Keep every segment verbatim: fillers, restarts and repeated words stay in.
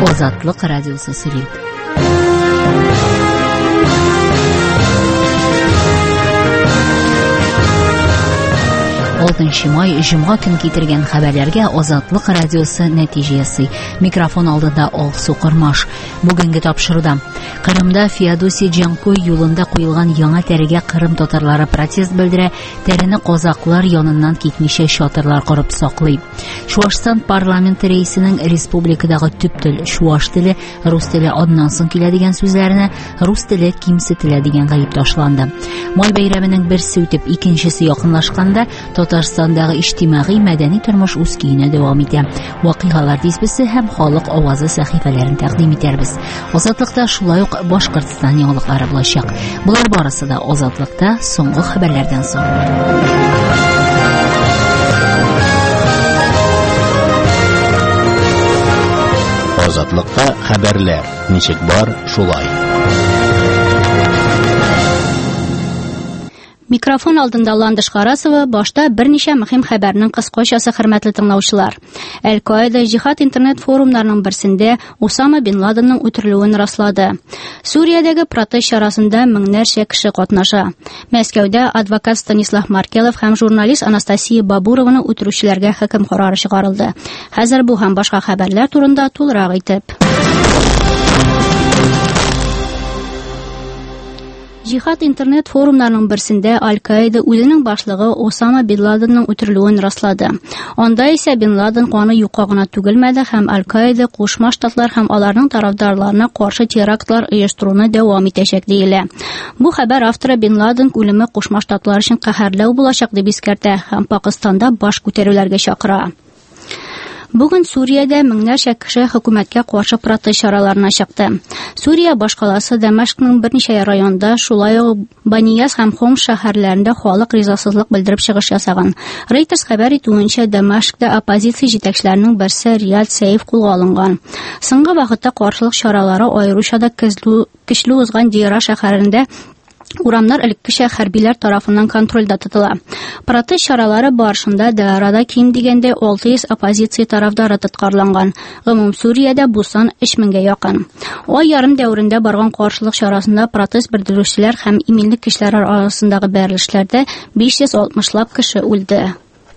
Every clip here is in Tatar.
Азатлык радиосы сөйли. алтынчы май җомга көн китергән хәбәрләргә Азатлык радиосы нәтиҗә ясый. Микрофон алдында Алсу Кырмаш. Бүгенге тапшыруда Кырымда Феодосий Джанкой юлында куелган яңа тәрегә Кырым татарлары протест белдерә, тәрене казаклар яныннан китмичә чатырлар корып саклый. Чуашстан парламенты рәисенең республикадагы төп тел чуаш теле, рус теле аннан соң килә дигән сүзләренә рус теле кимсетелә дигән гаеп ташланды. Май бәйрәменең берсе үтеп икенчесе якынлашканда Татарстандагы иҗтимагый мәдәни тормыш үз көенә дәвам итә. Вакыйгалар дисбесе һәм халык авазы сәхифәләрен тәкъдим итәрбез. Азатлыкта шулай ук Башкортстан яңалыклары булачак. Булар барысы да Азатлыкта соңгы хәбәрләрдән соң. Азатлыкта хәбәрләр. Ничек бар, шулай. Микрофон алдында Ландыш Карасова, башта берничә мөһим хәбәрнең кыскачасы, хөрмәтле тыңлаучылар. Әл-Каида җихад интернет форумнарының берсендә Усама бин Ладенның үтерелүен раслады. Суриядәге протест чарасында меңнәрчә кеше катнаша. Мәскәүдә адвокат Станислав Маркелов һәм журналист Анастасия Бабурованы үтерүчеләргә хөкем карары чыгарылды. Хәзер бу һәм башка хәбәрләр турында тулырак итеп. Җихад интернет форумнарының берсендә Аль-Каида үзенең башлыгы Усама бин Ладенның үтерелүен раслады. Анда исә бин Ладен каны юкка гына түгелмәде һәм Аль-Каида Кушма Штатлар һәм аларның тарафдарларына каршы терактлар оештыруны дәвам итәчәк диелә. Бу хәбәр авторы бин Ладен үлеме Кушма Штатлар өчен каһәрләү булачак дип искәртә һәм Пакистанда баш күтәрүләргә чакыра. Бүген Суриядә меңнәрчә кеше хөкүмәткә каршы протест чараларына чыкты. Сурия башкаласы Дамашкның берничә районында, шулай ук Банияс һәм Хомс шәһәрләрендә халык ризасызлык белдереп чыгыш ясаган. Reuters хәбәр итүенчә, Дамашкта оппозиция җитәкчеләренең берсе Рияд Сәйф кулга алынган. Соңгы вакытта каршылык чаралары аеруча да көчле узган Дира шәһәрендә урамнар элеккечә хәрбиләр тарафыннан контрольдә тотыла. Протест чаралары барышында Дарада ким дигәндә алты йөз оппозиция тарафдары тоткарланган. Гомум Суриядә бу сан өч меңгә якын. Ай ярым дәверендә барган каршылык чарасында протест белдерүчеләр һәм иминлек кешеләр арасындагы бәрелешләрдә биш йөз алтмышлап кеше үлде.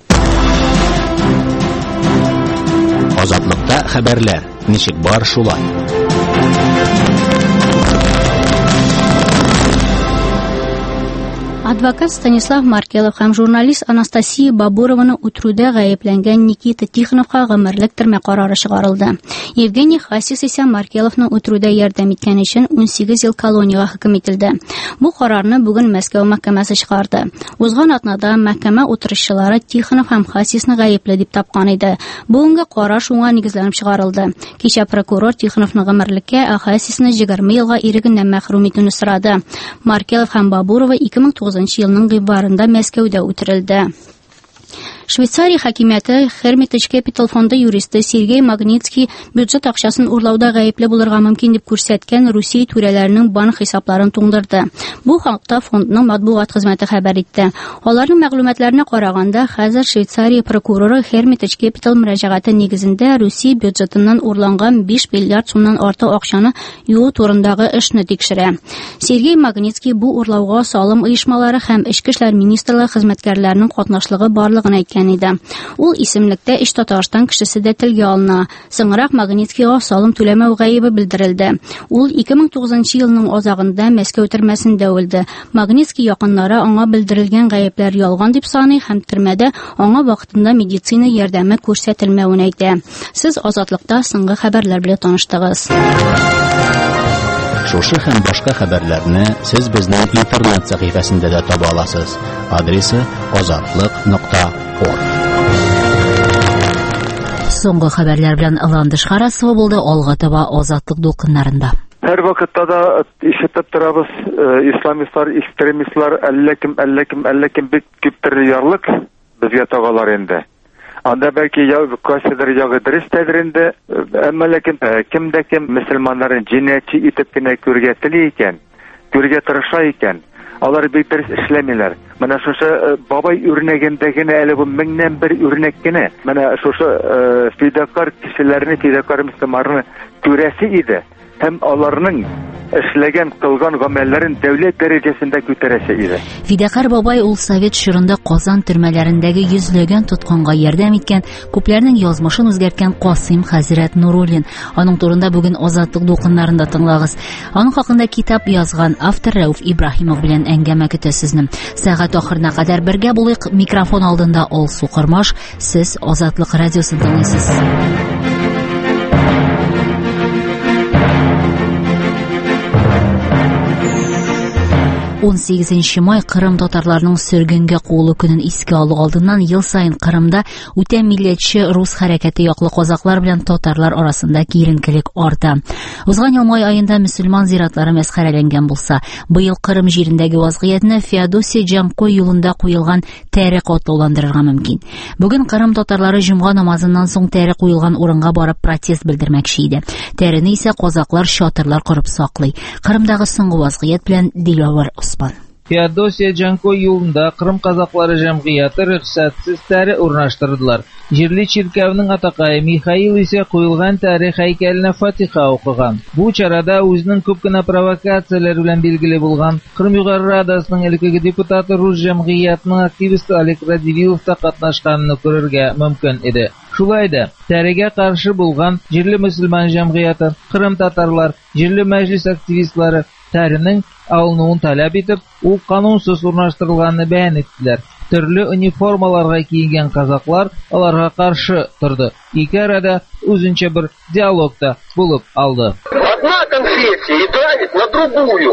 Азатлыкта хәбәрләр. Ничек бар, шулай. Адвокат Станислав Маркелов һәм журналист Анастасия Бабурованы үтерүдә гаепләнгән Никита Тихоновка гомерлек төрмә карары чыгарылды. Евгений Хасис исә Маркеловны үтерүдә ярдәм иткән өчен ун сигез ел колониягә хөкем ителде. Бу карарны бүген Мәскәү мәхкәмәсе чыгарды. Узган атнада мәхкәмә утырышчылары Тихонов һәм Хасисны гаепле дип тапкан иде. Бүгенге карар шуңа нигезләнеп чыгарылды. Кичә прокурор Тихоновны гомерлеккә, ә Хасисны егерме елга ирегеннән мәхрүм итүне сорады. Маркелов һәм Бабурова ике мең тугызынчы елның гыйнварында Мәскәүдә үтерелде. Швейцария хакимияте Hermitage Capital фонды юристы Сергей Магнитский бюджет акчасын урлауда гаепле булырга мөмкин дип күрсәткән Русия түрәләренең банк хисапларын туңдырды. Бу хакта фондның матбугат хезмәте хәбәр итте. Аларның мәгълүматларына караганда, хәзер Швейцария прокуроры Hermitage Capital мөрәҗәгате нигезендә Русия бюджетыннан урланган биш миллиард сумнан артык акчаны юу турындагы эшне тикшерә. Сергей Магнитский бу урлауга салым оешмалары һәм Эчке эшләр министрлыгы хезмәткәрләренең катнашлыгы барлыгын әйткән. Ул исемлектә эш Татарстан кешесе дә телгә алына. Соңрак Магнитскийга салым түләмәү гаебе белдерелде. Ул ике мең тугызынчы елның азагында Мәскәү төрмәсендә үлде. Магнитский якыннары аңа белдерелгән гаепләр ялган дип саный һәм төрмәдә аңа вакытында медицина ярдәме күрсәтелмәвен әйтә. Сез Азатлыкта соңгы хәбәрләр белән таныштыгыз. Шушы һәм башка хәбәрләрне сез безнең интернет сәхифәсендә дә таба аласыз. Адресы азатлык нокта орг. Соңгы хәбәрләр белән Ландыш Карасова булды, алга таба Азатлык дулкыннарында. Һәр вакытта да ишетеп торабыз, исламистлар, экстремистлар, әллә кем, әллә кем, әллә кем бик күптер ярлык безгә тагалар инде. Анда бәлки я кайсыдыр ягы дөрестәдер инде, әмма ләкин кемдә кем мөселманнарын җинаятчы итеп кенә күргә тели икән, күргә тырыша икән, алар бик дөрес эшләмиләр. Менә шушы бабай үрнәгендәгене әле бу меңнән бер үрнәк кенә. Менә шушы фидакар кешеләрне, фидакар мөселманнарны күрәсе иде. Һәм аларның эшләгән, кылган гамәлләрен дәүләт дәрәҗәсендә күтәрәсе иде. Фидакар бабай ул Совет чорында Казан төрмәләрендәге йөзләгән тоткынга ярдәм иткән, күпләрнең язмышын үзгәрткән Касыйм хәзрәт Нуруллин. Аның турында бүген Азатлык дулкыннарында тыңлагыз. Аның хакында китап язган автор Рәүф Ибраһимов белән әңгәмә көтә сезне. Сәгать ахырына кадәр бергә булыйк. Микрофон алдында Алсу Кырмаш. Сез Азатлык радиосын тыңлыйсыз. он сигезенче май Кырым татарларының сөргөнгә куылу көнен искә алу алдыннан ел сайын Кырымда үтә милләтче рус хәрәкәте яклы казаклар белән татарлар арасында киеренкелек арта. Узган ел май аенда мөселман зиратлары мәсхәрәләнгән булса, быел Кырым җирендәге вазгыятьне Феодосия Джанкой юлында куелган тәрек атлауландырырга мөмкин. Бүген Кырым татарлары җомга намазыннан соң тәрек куелган урынга барып протест белдермәкче иде. Тәрене исә казаклар чатырлар корып саклый. Кырымдагы соңгы вазгыять белән Дилавар Феодосия Джанкой юлында Кырым казаклары җәмгыяте рөхсәтсез тәре урнаштырдылар. Җирле чиркәүнең атакае Михаил исә куелган тәре һәйкәленә Фатиха укыган. Бу чарада үзенең күп кенә провокацияләр белән билгеле булган Кырым Югары Радасының элекке депутаты рус җәмгыятенең активисты Олег Радивилов та катнашканны күрергә мөмкин иде. Шулай да тәрегә каршы булган җирле мөселман җәмгыяте, Кырым татарлар, җирле мәҗлис активистлары тәренең алынуын таләп итеп, ул канунсыз урнаштырылганны бәян иттеләр. Төрле униформаларга киенгән казаклар аларга каршы торды. Ике арада үзенчә бер диалог та булып алды. Одна конфессия и давит на другую.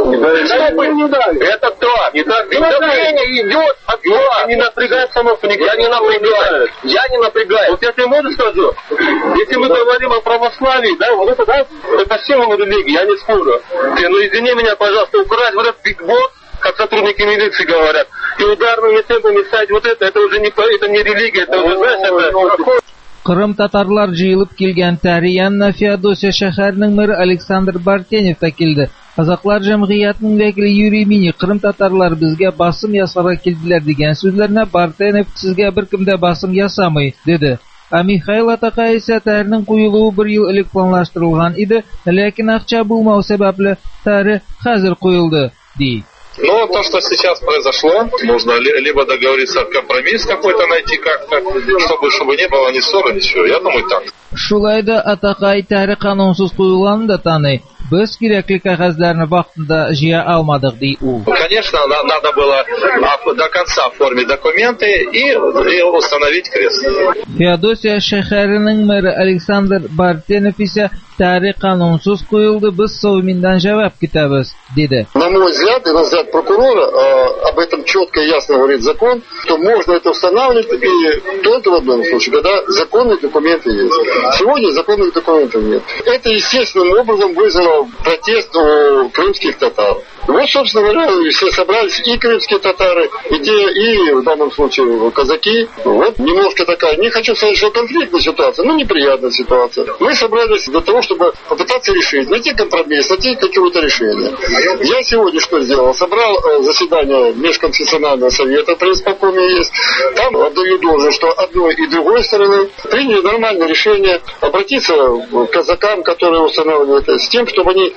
Это так. Давление идет, а не напрягает самостоятельно. Я не напрягаю. Я не напрягаю. Вот я тебе можно скажу, если мы говорим о православии, да, вот это, да, это символ религии, я не спорю. Но извини меня, пожалуйста, украсть вот этот бигборд, как сотрудники милиции говорят, и ударными темпами ставить вот это, это уже не, это не религия, это уже, знаешь, это... Кырым татарлар җыелып килгән Тәриянна Феодосия шәһәренең мэре Александр Бартенев та килде. Казаклар җәмгыятының вәкиле Юрий Мини Кырым татарлар безгә басым ясарга килделәр дигән сүзләренә Бартенев сезгә беркем дә басым ясамый диде. Ә Михаил Атака исә тәренең куелуы бер ел элек планлаштырылган иде, ләкин акча булмау сәбәпле тәре хәзер куелды ди. Но то, что сейчас произошло, нужно либо договориться о компромисс какой-то найти как-то, чтобы, чтобы не было ни ссоры, ничего. Я думаю, так. Шулай да Атакай тәре канунсыз куелганын да таный. Без кирәкле кәгазьләрне вакытында җыя алмадык ди ул. Конечно, надо было до конца оформить документы и, и установить крест. Феодосия шәһәренең мэре Александр Бартенев исә тәре канунсыз куелды, без Совминдан җавап көтәбез диде. На мой взгляд и на взгляд прокурора, э, об этом четко и ясно говорит закон, что можно это устанавливать и только в одном случае, когда законные документы есть. Сегодня законных документов нет. Это естественным образом вызвало протест у крымских татар. Вот, собственно говоря, все собрались, и крымские татары, и те, и в данном случае казаки. Вот немножко такая, не хочу сказать, что конфликтная ситуация, но неприятная ситуация. Мы собрались для того, чтобы попытаться решить, найти компромисс, найти какое-то решение. Я сегодня что сделал? Собрал заседание межконфессионального совета, в принципе, есть. Там отдаю должное, что одной и другой стороны приняли нормальное решение обратиться к казакам, которые устанавливают это, с тем, чтобы они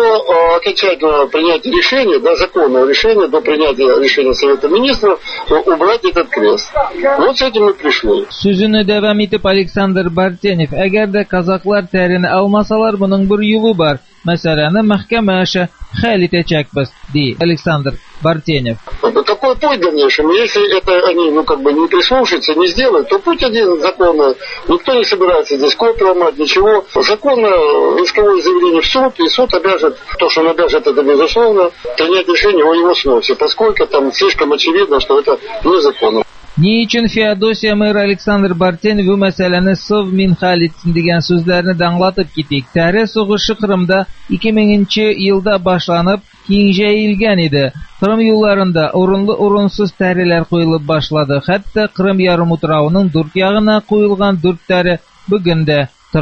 до окончательного принятия решения, до законного решения, до принятия решения Совета Министров убрать этот крест. Вот с этим мы пришли. Сүзенә дәвам итеп Александр Бартенев, әгәр дә казаклар тәрене алмасалар, буның бер юлы бар. Мәсьәләне мәхкәмә аша хәл итәчәкбез, ди Александр Бартенев. Какой путь дальнейший? Если это они, ну, как бы не прислушаются, не сделают, то путь один законно. Никто не собирается здесь копию ломать, ничего. Законно исковое заявление в суд, и суд обяжет, то, что он обяжет, это безусловно, принять решение о его сносе, поскольку там слишком очевидно, что это незаконно. Ни өчен Феодосия мэр Александр Бартенев бу мәсьәләне Совмин хәл итсен дигән сүзләрне даңлатып китик. Тәре сугышы Кырымда ике меңенче елда башланып, киң җәелгән иде. Кырым юлларында урынлы-урынсыз тәреләр куелып башлады. Хәтта Кырым ярым утравының дүрт ягына куелган дүрт тәре бүген дә тора.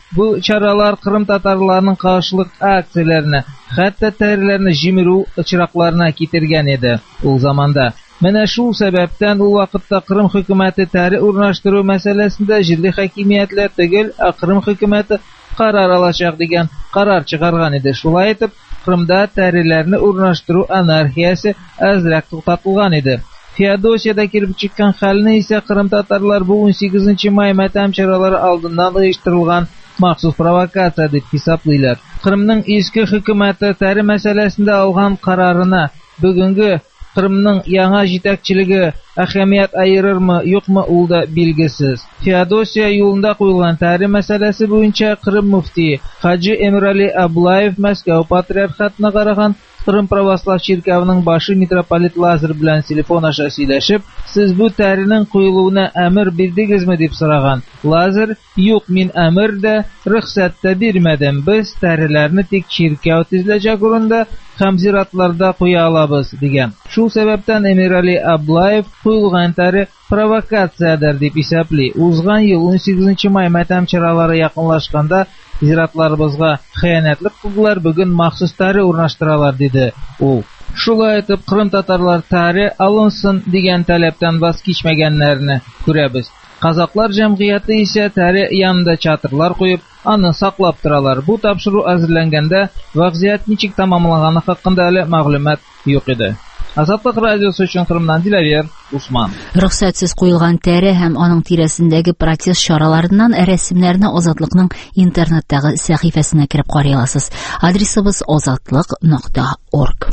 Бу чаралар Кырым татарларының каршылык акцияларына, хәтта тәреләрне җимерү очракларына китергән иде ул заманда. Менә шул сәбәптән ул вакытта Кырым хөкүмәте тәре урнаштыру мәсьәләсендә җирле хакимиятләр түгел, ә Кырым хөкүмәте карар алачак дигән карар чыгарган иде. Шулай итеп, Кырымда тәреләрне урнаштыру анархиясе әзрәк туктатылган иде. Феодосиядә килеп чыккан хәлне исә Кырым татарлар бу он сигезенче май матәм чаралары алдыннан оештырылган махсус провокация дип хисаплыйлар. Кырымның иске хөкүмәте тәре мәсьәләсендә алган карарына бүгенге Кырымның яңа җитәкчелеге әһәмият айырырмы, юкмы, ул да билгесез. Феодосия юлында куелган тәре мәсьәләсе буенча Кырым муфтие Хаҗи Эмирали Аблаев Мәскәү патриархатына караган Кырым православ чиркәвенең башы митрополит Лазар белән телефон аша сөйләшеп, сез бу тәренең куелуына әмер бирдегезме дип сораган. Лазар: "Юк, мин әмер дә, рөхсәт тә бирмәдем. Без тәреләрне тик чиркәү төзеләчәк урында һәм зиратларда куя алабыз" дигән. Шул сәбәптән Эмирали Аблаев куелган тәре провокациядер дип исәпли. Узган ел он сигезенче май матәм чаралары якынлашканда зиратларыбызга хыянәтлек кылдылар, бүген махсус тәре урнаштыралар диде ул. Шулай итеп, Кырым татарлар тәре алынсын дигән таләптән ваз кичмәгәннәрне күрәбез. Казаклар җәмгыяте исә тәре янында чатырлар куеп, аны саклап торалар. Бу тапшыру әзерләнгәндә вазгыять ничек тамамланганы хакында әле мәгълүмат юк иде. Азатлык радиосы өчен Кырымнан Диләвер Усман. Рөхсәтсез куелган тәре һәм аның тирәсендәге протест чараларыннан рәсемнәрне Азатлыкның интернеттагы сәхифәсенә кереп карый аласыз. Адресыбыз азатлык нокта орг.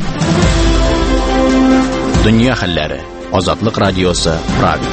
Дөнья хәлләре. Азатлык радиосы Прага.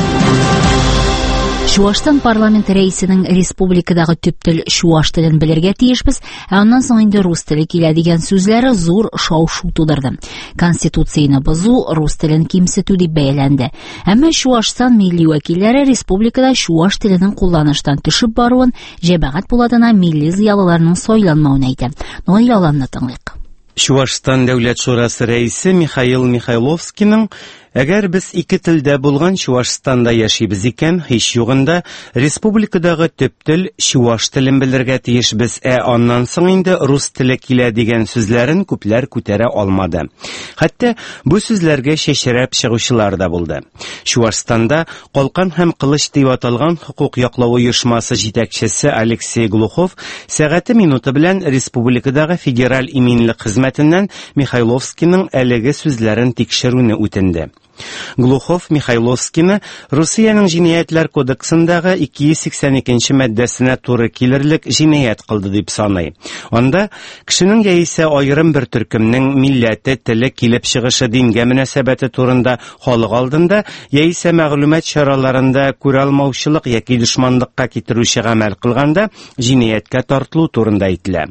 Чувашстан парламент рәисенең республикадагы төп тел чуваш телен белергә тиешбез, ә аннан соң инде рус теле килә дигән сүзләре зур шау-шу тудырды. Конституцияны бозу, рус телен кимсетү дип бәяләнде. Әмма Чувашстан милли вәкилләре республикада чуваш теленең кулланыштан төшеп баруын җәмәгать буладына милли зыялыларның сайланмавын әйтә. Наил Аламны тыңлыйк. Чувашстан дәүләт шурасы рәисе Михаил Михайловскийның Әгәр без ике телдә булган Чувашстанда яшибез икән, һич югында республикадагы төп тел чуваш телен белергә тиешбез, ә аннан соң инде рус теле килә дигән сүзләрен күпләр күтәрә алмады. Хәтта бу сүзләргә шешерәп чыгучылар да булды. Чувашстанда Калкан һәм Кылыч дип аталган хукук яклау оешмасы җитәкчесе Алексей Глухов сәгате минуты белән республикадагы федераль иминлек хезмәтеннән Михайловскийның әлеге сүзләрен тикшерүне үтенде. Глухов Михайловскийны Русиянең җинаятьләр кодексындагы ике йөз сиксән икенче маддәсенә туры килерлек җинаять кылды дип саный. Анда кешенең яисә аерым бер төркемнең милләте, теле, килеп чыгышы, дингә мөнәсәбәте турында халык алдында яисә мәгълүмат чараларында күралмаучылык яки дошманлыкка китерүче гамәл кылганда җинаяткә тартылу турында әйтелә.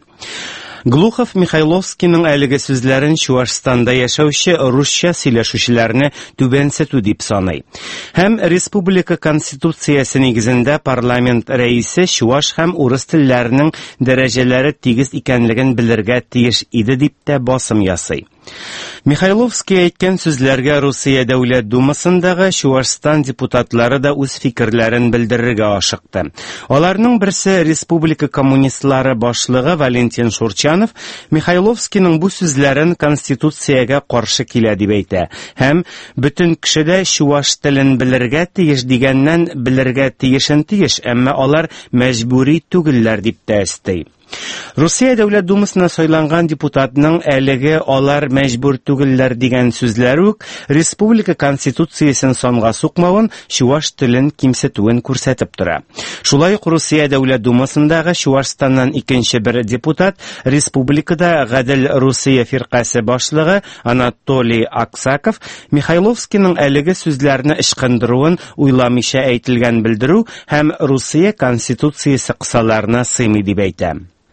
Глухов Михайловскийның әлеге сүзләрен Чувашстанда яшәүче русча сөйләшүчеләрне түбәнсетү дип саный. Һәм республика конституциясе нигезендә парламент рәисе чуваш һәм урыс телләренең дәрәҗәләре тигез икәнлеген белергә тиеш иде дип тә басым ясый. Михайловский әйткән сүзләргә Русия дәүләт думасындагы Чувашстан депутатлары да үз фикерләрен белдерергә ашыкты. Аларның берсе республика коммунистлары башлыгы Валентин Шурчанов Михайловскийның бу сүзләрен конституциягә каршы килә дип әйтә. Һәм бөтен кеше дә чуваш телен белергә тиеш дигәннән белергә тиешен тиеш, әмма алар мәҗбүри түгелләр дип тә әсти. Русия дәүләт думасына сайланган депутатның әлеге алар мәҗбүр түгелләр дигән сүзләре үк республика конституциясен санга сукмавын, чуваш телен кимсетүен күрсәтеп тора. Шулай ук Русия дәүләт думасындагы Чувашстаннан икенче бер депутат республикада Гадел Русия фиркасы башлыгы Анатолий Аксаков Михайловскийның әлеге сүзләрне ышкындыруын уйламыйча әйтелгән белдерү һәм Русия конституциясе кысаларына сыймый дип әйтә.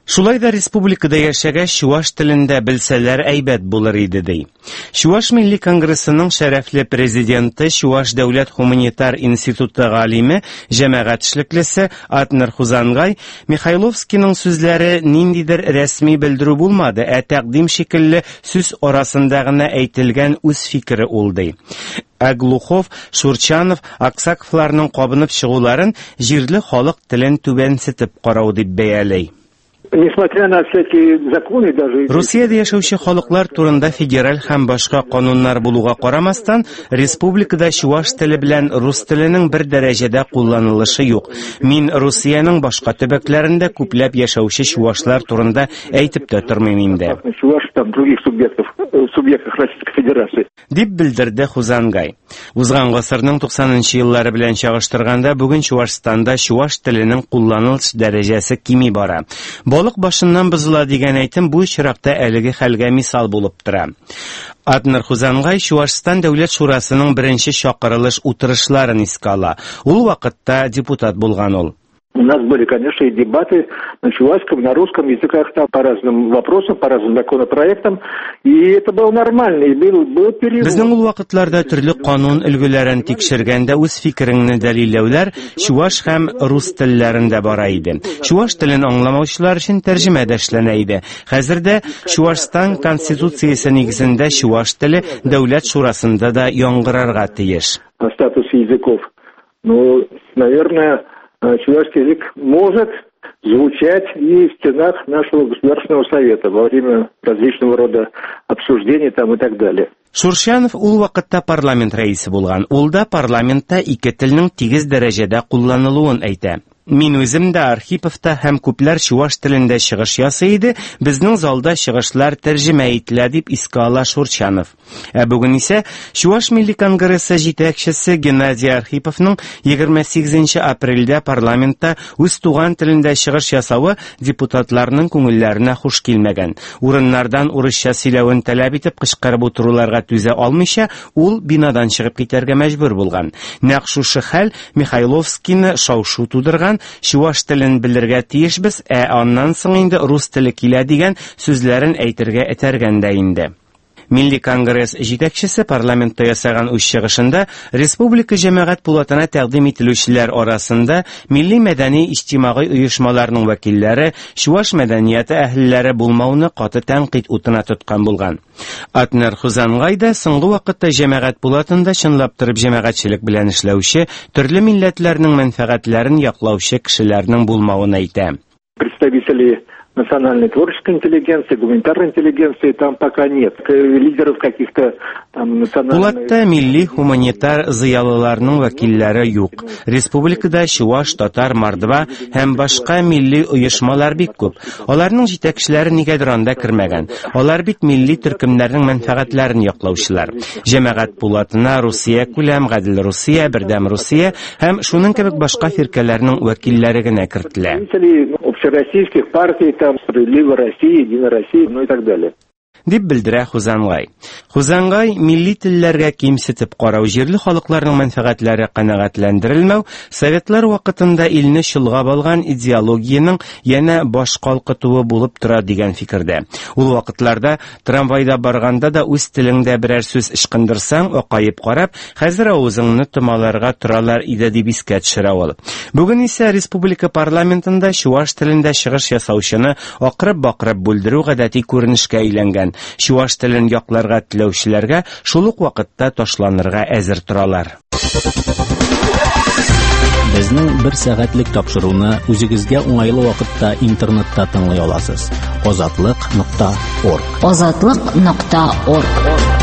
Шулай да республикада яшәгәч чуаш телендә белсәләр әйбәт булыр иде ди. Чуаш Милли конгрессының шәрәфле президенты, Чуаш дәүләт гуманитар институты галиме, җәмәгать эшлеклесе Атнер Хузангай Михайловскийның сүзләре ниндидер рәсми белдерү булмады, ә тәкъдим шикелле сүз арасында гына әйтелгән үз фикере ул ди. Аглухов, Шурчанов, Аксаковларның кабынып чыгуларын җирле халык телен түбәнсетеп карау дип бәяләй. Несмотря на всякие законы, даже... Русиядә яшәүче халыклар турында федераль һәм башка кануннар булуга карамастан, республикада чуаш теле белән рус теленең бер дәрәҗәдә кулланылышы юк. Мин Русиянең башка төбәкләрендә күпләп яшәүче чуашлар турында әйтеп тә тормыйм инде. Чуаш там других субъектов, субъектов Российской Федерации. Дип белдерде Хузангай. Узган гасырның туксанынчы еллары белән чагыштырганда, бүген Чуашстанда чуаш теленең кулланылыш дәрәҗәсе кими бара. Балык башыннан бозыла дигән әйтем бу чиракта әлеге хәлгә мисал булып тора. Атнер Хузангай Чуашстан дәүләт шурасының беренче чакырылыш утырышларын искә ала. Ул вакытта депутат булган ул. У нас были, конечно, и дебаты на чувашском, на русском языках там по разным вопросам, по разным законопроектам, и это было нормально, и был, был перевод. Безнең ул вакытларда төрле канун өлгеләрен тикшергәндә үз фикереңне дәлилләүләр чуваш һәм рус телләрендә бара иде. Чуваш телен аңламаучылар өчен тәрҗемә дә эшләнә иде. Хәзердә Чувашстан конституциясе нигезендә чуваш теле дәүләт шурасында да яңгырарга тиеш. О статусе языков. Ну, наверное, чувашский язык может звучать и в стенах нашего Государственного совета во время различного рода обсуждений там и так далее. Шурчанов ул вакытта парламент рәисе булган. Ул да парламентта ике телнең тигез дәрәҗәдә кулланылуын әйтә. Мин үзем дә Архиповта һәм күпләр чуваш телендә чыгыш ясый иде, безнең залда чыгышлар тәрҗемә ителә дип искә ала Шурчанов. Ә бүген исә Чуваш Милли конгрессы җитәкчесе Геннадий Архиповның егерме сигезенче апрельдә парламентта үз туган телендә чыгыш ясавы депутатларның күңелләренә хуш килмәгән. Урыннардан урысча сөйләвен таләп итеп кычкырып утыруларга түзә алмыйча, ул бинадан чыгып китәргә мәҗбүр булган. Нәкъ шушы хәл Михайловскийны шау-шу тудырган. Чуваш телен белергә тиешбез, ә аннан соң инде рус теле килә дигән сүзләрен әйтергә этәргәндә инде. Милли конгресс җитәкчесе парламентта ясаган үз чыгышында республика җәмәгать пулатына тәкъдим ителүчеләр арасында милли мәдәни иҗтимагый оешмаларның вәкилләре, чуваш мәдәнияте әһелләре булмауны каты тәнкыйть утына тоткан булган. Атнер Хузангай да соңгы вакытта җәмәгать пулатында чынлап торып җәмәгатьчелек белән эшләүче, төрле милләтләрнең мәнфәгатьләрен яклаучы кешеләрнең булмавын әйтә. Представители национальной творческой интеллигенции, гуманитарной интеллигенции там пока нет. Лидеров каких-то там национальных... Пулатта милли гуманитар зыялыларның вәкилләре юк. Республикада чуваш, татар, мордва һәм башка милли оешмалар бик күп. Аларның җитәкчеләре нигәдер анда кермәгән. Алар бит милли төркемнәрнең мәнфәгатьләрен яклаучылар. Җәмәгать пулатына Русия күләм, Гадел Русия, Бердәм Русия һәм шуның кебек башка фиркәләрнең вәкилләре генә кертелә. Общероссийских партий, там, Справедливая Россия, Единая Россия, ну и так далее. Дип белдерә Хузангай. Хузангай милли телләргә кимсетеп карау, җирле халыкларның мәнфәгатьләре канәгатьләндерелмәү, советлар вакытында илне чолгап алган идеологияның яна баш калкытуы булып тора дигән фикердә. Ул вакытларда трамвайда барганда да үз телеңдә берәр сүз ышкындырсаң, акаеп карап, хәзер авызыңны томаларга торалар иде дип искә төшерә ул. Бүген исә республика парламентында чуваш телендә чыгыш ясаучыны акырып-бакырып бүлдерү гадәти күренешкә әйләнгән. Чуваш телен якларга теләүчеләргә шул ук вакытта ташланырга әзер торалар. Безнең бер сәгатьлек тапшыруны үзегезгә уңайлы вакытта интернетта тыңлый аласыз. азатлык нокта орг. азатлык нокта орг.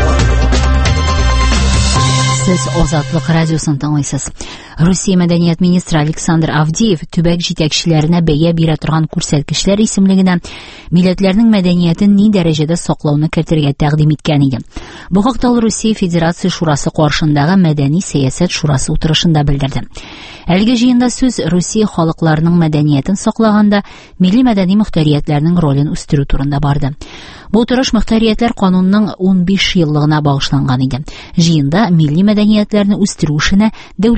Сез Азатлык радиосын тыңлыйсыз. Русия мәдәният министры Александр Авдеев төбәк җитәкчеләренә бәя бирә торган күрсәткечләр исемлегенә милләтләрнең мәдәниятен ни дәрәҗәдә саклауны кертергә тәкъдим иткән иде. Бу хакта ул Русия Федерация шурасы каршындагы мәдәни сәясәт шурасы утырышында белдерде. Әлеге җыенда сүз Русия халыкларының мәдәниятен саклаганда милли мәдәни мөхтәриятләрнең ролен үстерү турында барды. Бу утырыш мөхтәриятләр канунның унбиш еллыгына багышланган иде. Җыенда милли мәдәниятләрне үстерү эшенә дәүләттән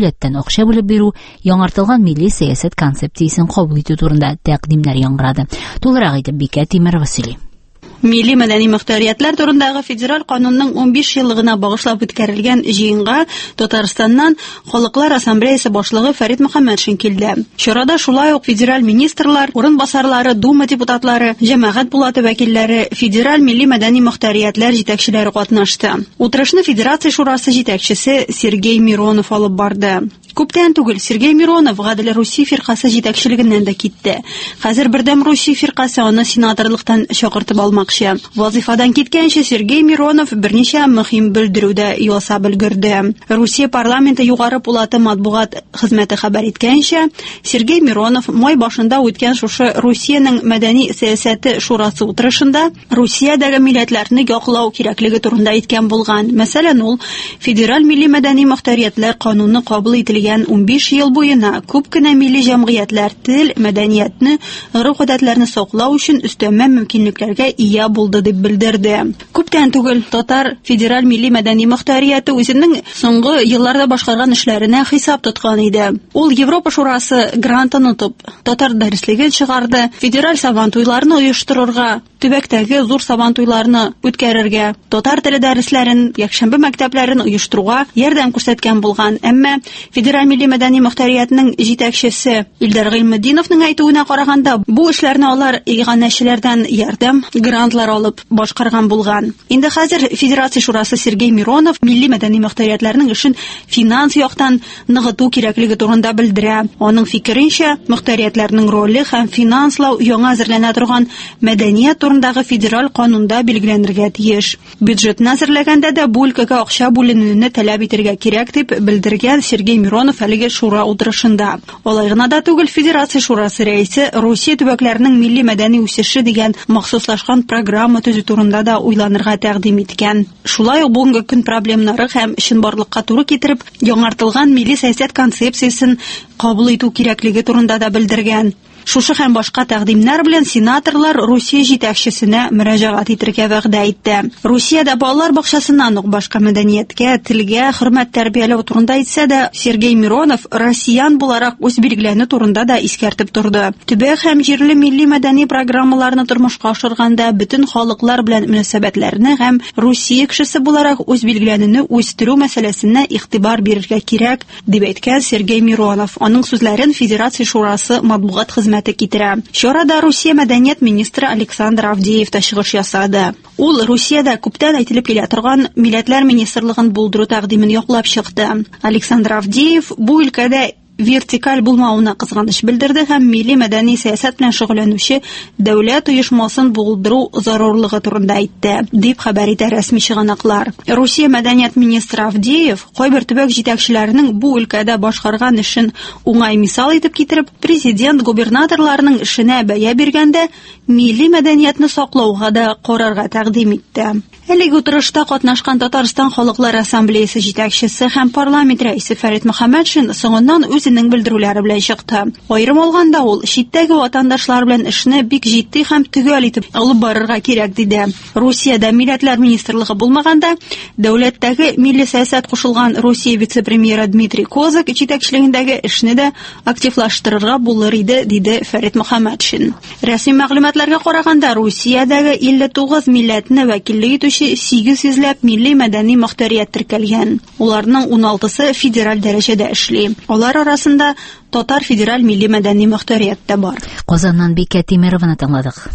акча бүлеп бирү, яңартылган милли сәясәт концепциясен кабул итү турында тәкъдимнәр яңгырады. Тулырак итеп Бикә Тимерова сөйли. Милли мәдәни мөхтәриятләр турындагы федераль канунның унбиш еллыгына багышлап үткәрелгән җыенга Татарстаннан Халыклар ассамблеясы башлыгы Фәрит Мөхәммәтшин килде. Чарада шулай ук федераль министрлар, урынбасарлары, дума депутатлары, җәмәгать булаты вәкилләре, федераль милли мәдәни мөхтәриятләр җитәкчеләре катнашты. Утырышны Федерация шурасы җитәкчесе Сергей Миронов алып барды. Күптән түгел Сергей Миронов Гадел Русия фиркасы җитәкчелегеннән дә китте. Хәзер бердәм Русия фиркасы аны сенаторлыктан чакыртып алмакчы. Вазифадан киткәнче Сергей Миронов берничә мөһим белдерүдә ясап өлгерде. Русия парламенты югары пулаты матбугат хезмәте хәбәр иткәнчә, Сергей Миронов май башында үткән шушы Русиянең мәдәни сәясәте шурасы утырышында Русиядәге милләтләрне яклау кирәклеге турында әйткән булган. Мәсәлән, ул федераль милли мәдәни мөхтәриятләр кануны кабул ителгән унбиш ел буена күп кенә милли җәмгыятьләр тел, мәдәниятне, гореф-гадәтләрне саклау өчен өстәмә мөмкинлекләргә ия булды дип белдерде. Күптән түгел Татар федераль милли мәдәни мөхтәрияте үзенең соңгы елларда башкарган эшләренә хисап тоткан иде. Ул Европа шурасы грантын отып, татар дәреслеген чыгарды, федераль сабантуйларны оештырырга, төбәктәге зур сабантуйларны үткәрергә, татар теле дәресләрен, якшәмбе мәктәпләрен оештыруга ярдәм күрсәткән булган. Әмма федераль милли мәдәни мөхтәриятның җитәкчесе Илдар Гыйлметдиновның әйтүенә караганда, бу эшләрне алар иганәчеләрдән ярдәм, грантлар алып башкарган булган. Инде хәзер Федерация шурасы Сергей Миронов милли мәдәни мөхтәриятләрнең эшен финанс яктан ныгыту кирәклеге турында белдерә. Аның фикеренчә, мөхтәриятләрнең роле һәм финанслау яңа әзерләнә торган мәдәният турындагы федераль канунда билгеләнергә тиеш. Бюджетны әзерләгәндә дә бу өлкәгә акча бүленүне таләп итәргә кирәк дип белдергән Сергей Миронов әлеге шура утырышында. Алай гына да түгел, Федерация шурасы рәисе Русия төбәкләренең милли мәдәни үсеше дигән махсуслашкан программа төзү турында да уйланырга тәкъдим иткән. Шулай ук бүгенге көн проблемнары һәм чынбарлыкка туры китереп, яңартылган милли сәясәт концепциясен кабул итү кирәклеге турында да белдергән. Шушы һәм башка тәкъдимнәр белән сенаторлар Русия җитәкчесенә мөрәҗәгать итәргә вәгъдә итте. Русиядә балалар бакчасыннан ук башка мәдәнияткә, телгә хөрмәт тәрбияләү турында әйтсә дә, Сергей Миронов россиян буларак үз билгеләне турында да искәртеп торды. Төбәк һәм җирле милли мәдәни программаларны тормышка ашырганда бөтен халыклар белән мөнәсәбәтләрне һәм Русия кешесе буларак үз билгеләнене үстерү мәсьәләсенә игътибар бирергә кирәк, дип әйткән Сергей Миронов. Аның сүзләрен Федерация шурасы матбугат хезмәте китерә. Чарада Русия мәдәният министры Александр Авдеев та чыгыш ясады. Ул Русиядә күптән әйтелеп килә торган милләтләр министрлыгын булдыру тәкъдимен яклап чыкты. Александр Авдеев бу өлкәдә вертикаль булмауына кызганыч белдерде һәм милли мәдәни сәясәт белән шөгыльләнүче дәүләт оешмасын булдыру зарурлыгы турында әйтте, дип хәбәр итә рәсми чыганаклар. Русия мәдәният министры Авдеев кайбер төбәк җитәкчеләренең бу өлкәдә башкарган эшен уңай мисал итеп китереп, президент губернаторларның эшенә бәя биргәндә милли мәдәниятне саклауга да карарга тәкъдим итте. Әлеге утырышта катнашкан Татарстан Халыклар ассамблеясы җитәкчесе һәм парламент рәисе Фәрит Мөхәммәтшин соңыннан үзенең белдерүләре белән чыкты. Аерым алганда ул читтәге ватандашлар белән эшне бик җитди һәм төгәл итеп алып барырга кирәк диде. Русиядә милләтләр министрлыгы булмаганда, дәүләттәге милли сәясәт кушылган Русия вице-премьеры Дмитрий Козак җитәкчелегендәге эшне дә активлаштырырга булыр иде, диде Фәрит Мөхәммәтшин. Рәсми мәгълүматларга караганда, Русиядәге илле тугыз милләтне вәкиллек итүче сигез йөзләп милли мәдәни мөхтәрият теркәлгән. Уларның ун алтысы федераль дәрәҗәдә эшли. Алар арасында Татар федераль милли мәдәни мөхтәрият та бар. Казаннан Бикә Тимерованы тыңладык.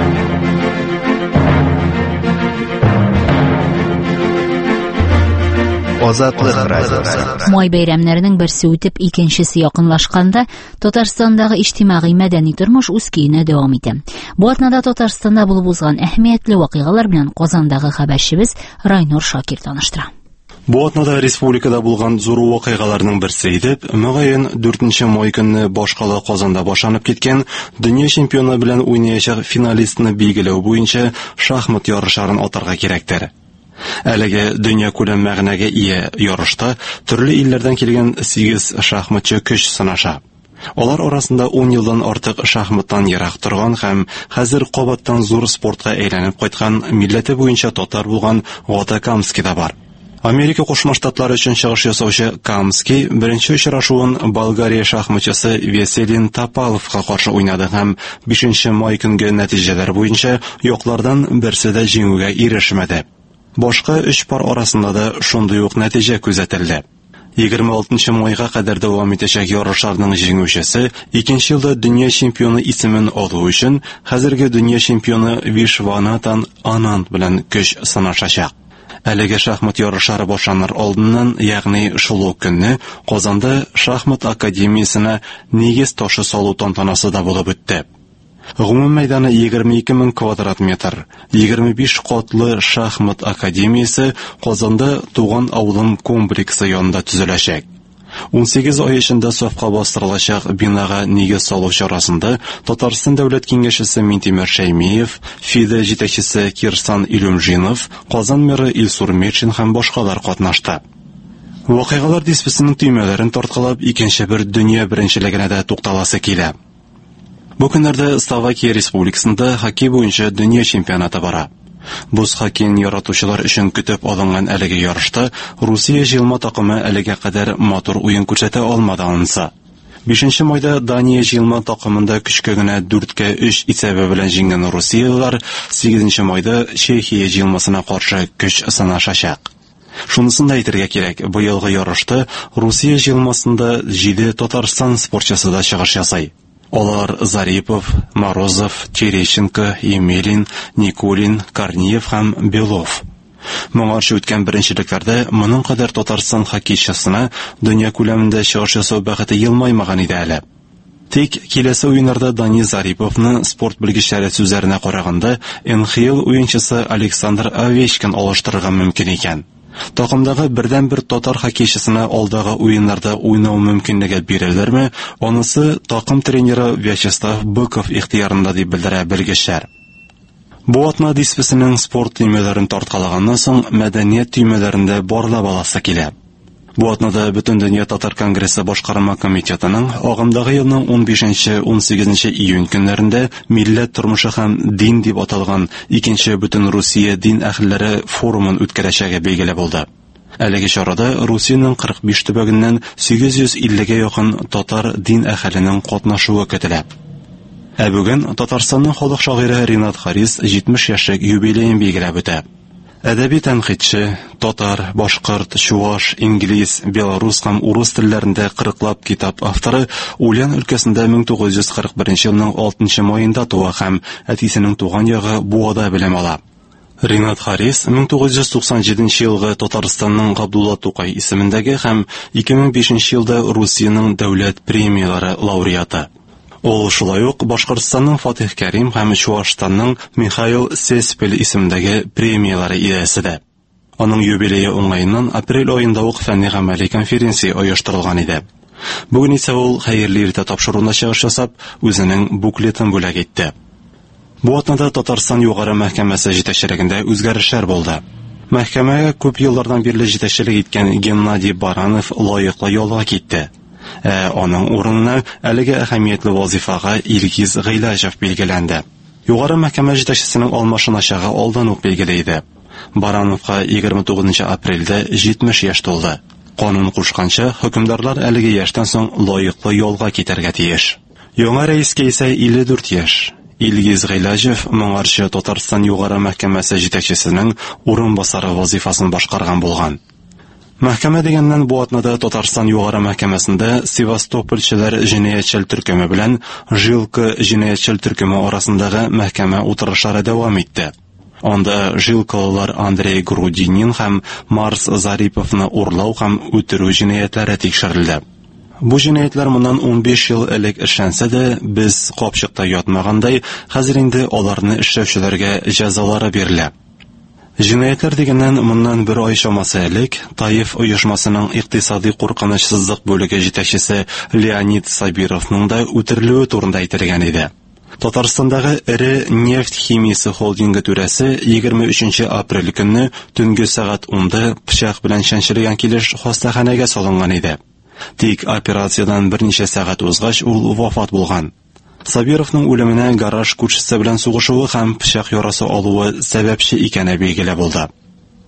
Азатлык радиосы. Май бәйрәмнәренең берсе үтеп, икенчесе якынлашканда, Татарстандагы иҗтимагый мәдәни тормыш үз көенә дәвам итә. Бу атнада Татарстанда булып узган әһәмиятле вакыйгалар белән Казандагы хәбәрчебез Райнур Шакир таныштыра. Бу атнада республикада булган зур вакыйгаларның берсе итеп, мөгаен дүртенче май көнне башкала Казанда башланып киткән дөнья чемпионы белән уйнаячак финалистны билгеләү буенча шахмат ярышларын атарга кирәктер. Әлеге дөнья күләм мәгънәгә ия ярышта төрле илләрдән килгән сигез шахматчы көч сынаша. Алар арасында ун елдан артык шахматтан ерак торган һәм хәзер кабаттан зур спортка әйләнеп кайткан милләте буенча татар булган Гата Камский да бар. Америка Кушма Штатлары өчен чыгыш ясаучы Камский беренче очрашуын Болгария шахматчысы Веселин Топаловка каршы уйнады һәм бишенче май көнге нәтиҗәләр буенча яклардан берсе дә җиңүгә ирешмәде. Башка өч пар арасында да шундый ук нәтиҗә күзәтелде. егерме алтынчы майга кадәр дәвам итәчәк ярышларның җиңүчесе икенче елда дөнья чемпионы исемен алу өчен хәзерге дөнья чемпионы Вишванатан Ананд белән көч сынашачак. Әлеге шахмат ярышлары башланыр алдыннан, ягъни шул ук көнне Казанда шахмат академиясенә нигез ташы салу тантанасы да булып үтте. Гомум мәйданы егерме ике мең квадрат метр, егерме биш катлы шахмат академиясе Казанда Туган авылым комплексы янында төзеләчәк. ун сигез ай эчендә сафка бастырылачак бинага нигез салу чарасында Татарстан дәүләт киңәшчесе Минтимер Шәймиев, ФИДE җитәкчесе Кирсан Илюмжинов, Казан мэры Илсур Метшин һәм башкалар катнашты. Вакыйгалар диспесенең төймәләрен тарткалап, икенче бер дөнья беренчелегенә дә тукталасы килә. Бу көннәрдә Словакия Республикасында хоккей буенча дөнья чемпионаты бара. Буз хоккейн яратучылар өчен көтеп алынган әлеге ярышта Русия җыелма такымы әлегә кадәр матур уен күрсәтә алмады анса. бишенче майда Дания җыелма такымында көчкә генә дүрткә өч исәбе белән җиңгән русиялелар сигезенче майда Чехия җыелмасына каршы көч сынашачак. Шунысын да әйтергә кирәк, быелгы ярышта Русия җыелмасында җиде Татарстан спортчысы да чыгыш ясый. Алар Зарипов, Морозов, Терещенко, Емелин, Никулин, Корниев һәм Белов. Моңарчы үткән беренчелекләрдә моның кадәр Татарстан хоккейчысына дөнья күләмендә чыгыш ясау бәхете елмаймаган иде әле. Тик киләсе уеннарда Дани Зариповны спорт белгечләре сүзләренә караганда эн ха эл уенчысы Александр Овечкин алыштырырга мөмкин икән. Такымдагы бердән-бер татар хоккейчысына алдагы уеннарда уйнау мөмкинлеге бирелерме, анысы такым тренеры Вячеслав Быков ихтыярында дип белдерә белгечләр. Бу атна диспесенең спорт төймәләрен тарткалаганнан соң мәдәният төймәләрендә барлап аласы килә. Бу атнада Бөтен дөнья татар конгрессы башкарма комитетының агымдагы елның ун бишенче - ун сигезенче июнь көннәрендә милләт тормышы һәм дин дип аталган икенче Бөтен Русия дин әһелләре форумын үткәрәчәге билгеле булды. Әлеге чарада Русиянең кырык биш төбәгеннән сигез йөз иллегә якын татар дин әһеленең катнашуы көтелә. Ә бүген Татарстанның халык шагыйре Ринат Харис җитмеш яшьлек юбилеен билгеләп үтә. Әдәби тәнкыйтьче, татар, башкорт, чуаш, инглиз, белорус һәм урыс телләрендә кырыклап китап авторы Ульян өлкәсендә мең тугыз йөз кырык беренче елның алтынчы маенда туа һәм әтисенең туган ягы Буада белем ала. Ринат Харис мең тугыз йөз туксан җиденче елгы Татарстанның Габдулла Тукай исемендәге һәм ике мең бишенче елда Русиянең дәүләт премиялары лауреаты. Ул шулай ук Башкортстанның Фатих Кәрим һәм Чуашстанның Михаил Сеспель исемендәге премиялары иясе дә. Аның юбилее уңаеннан апрель аенда ук фәнни-гамәли конференция оештырылган иде. Бүген исә ул хәерле иртә тапшыруына чыгыш ясап, үзенең буклетын бүләк итте. Бу атнада Татарстан югары мәхкәмәсе җитәкчелегендә үзгәрешләр булды. Мәхкәмәгә күп еллардан бирле җитәкчелек иткән Геннадий Баранов лаеклы ялга китте. Ә аның урынына әлеге әһәмиятле вазифага Илгиз Гыйлаҗев билгеләнде. Югары мәхкәмә җитәкчесенең алмашыначагы алдан ук билгеле иде. Барановка егерме тугызынчы апрельдә җитмеш яшь тулды. Канун кушканча, хөкемдарлар әлеге яшьтән соң лаеклы ялга китәргә тиеш. Яңа рәискә исә илле дүрт яшь. Илгиз Гыйлаҗев моңарчы Татарстан югары мәхкәмәсе җитәкчесенең урынбасары вазифасын башкарган булган. Мәхкәмә дигәннән бу атнада Татарстан югары мәхкәмәсендә Севастопольчылар җинаятьчел төркеме белән Жилка җинаятьчел төркеме арасындагы мәхкәмә утырышлары дәвам итте. Анда Жилкалылар Андрей Грудинин һәм Марс Зариповны урлау һәм үтерү җинаятлары тикшерелде. Бу җинаятлар моннан ун биш ел элек эшләнсә дә, без капчыкта ятмагандай, хәзер инде аларны эшләүчеләргә җәзалары бирелә. Җинаятлар дигәннән моннан бер ай чамасы элек Таиф оешмасының икътисади куркынычсызлык бүлеге җитәкчесе Леонид Сабировның да үтерелүе турында әйтелгән иде. Татарстандагы эре нефть химиясе холдингы түрәсе егерме өченче апрель көнне төнге сәгать унда пычак белән чәнчелгән килеш хастаханәгә салынган иде. Тик операциядән берничә сәгать узгач ул вафат булган. Сабировның үлеменә гараж күршесе белән сугышуы һәм пычак ярасы алуы сәбәпче икәне билгеле булды.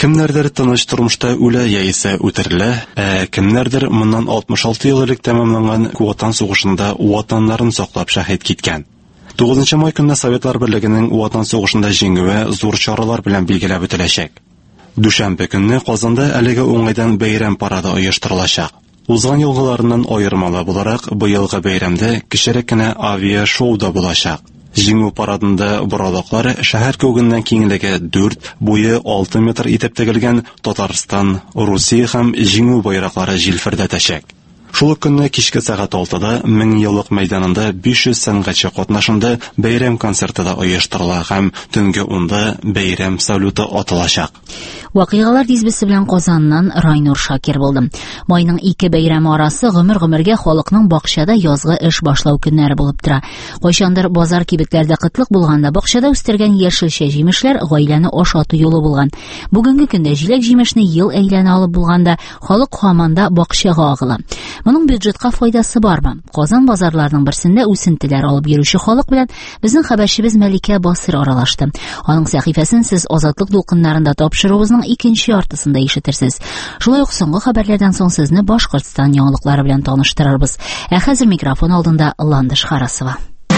Кемнәрдер тыныч тормышта үлә яисә үтерелә, ә кемнәрдер моннан алтмыш алты ел элек тәмамланган Ватан сугышында ватаннарын саклап шәһид киткән. тугызынчы май көнне Советлар Берлегенең Ватан сугышында җиңүе зур чаралар белән билгеләп үтеләчәк. Дүшәмбе көнне Казанда әлеге уңайдан бәйрәм парады оештырылачак. Узган елгыларыннан аермалы буларак, быелгы бәйрәмдә кечерәк кенә авиа-шоу да булачак. Җиңү парадында боралаклар шәһәр күгеннән киңлеге дүрт, буе алты метр итеп тегелгән Татарстан, Русия һәм җиңү байраклары җилфердәтәчәк. Шул көнне кичке сәгать алтыда Мең еллык мәйданында биш йөз сәнгатьче катнашында бәйрәм концерты да оештырыла һәм төнге унда бәйрәм салюты атылачак. Вакыйгалар дизбесе белән Казаннан Райнур Шакир булды. Майның ике бәйрәме арасы гомер-гомергә халыкның бакчада язгы эш башлау көннәре булып тора. Кайчандыр базар кибетләрдә кытлык булганда бакчада үстергән яшелчә җимешләр гаиләне ашату юлы булган. Бүгенге көндә җиләк җимешне ел әйләнә алып булганда халык һаманда бакчага агыла. Моның бюджетка файдасы бармы? Казан базарларының берсендә үсентеләр алып йөрүче халык белән безнең хәбәрчебез Мәликә Басыр аралашты. Аның сәхифәсен сез Азатлык дулкыннарында тапшыруыбызның икенче яртысында ишетерсез. Шулай ук соңгы хәбәрләрдән соң сезне Башкортстан яңалыклары белән таныштырырбыз. Ә хәзер микрофон алдында Ландыш Харасова.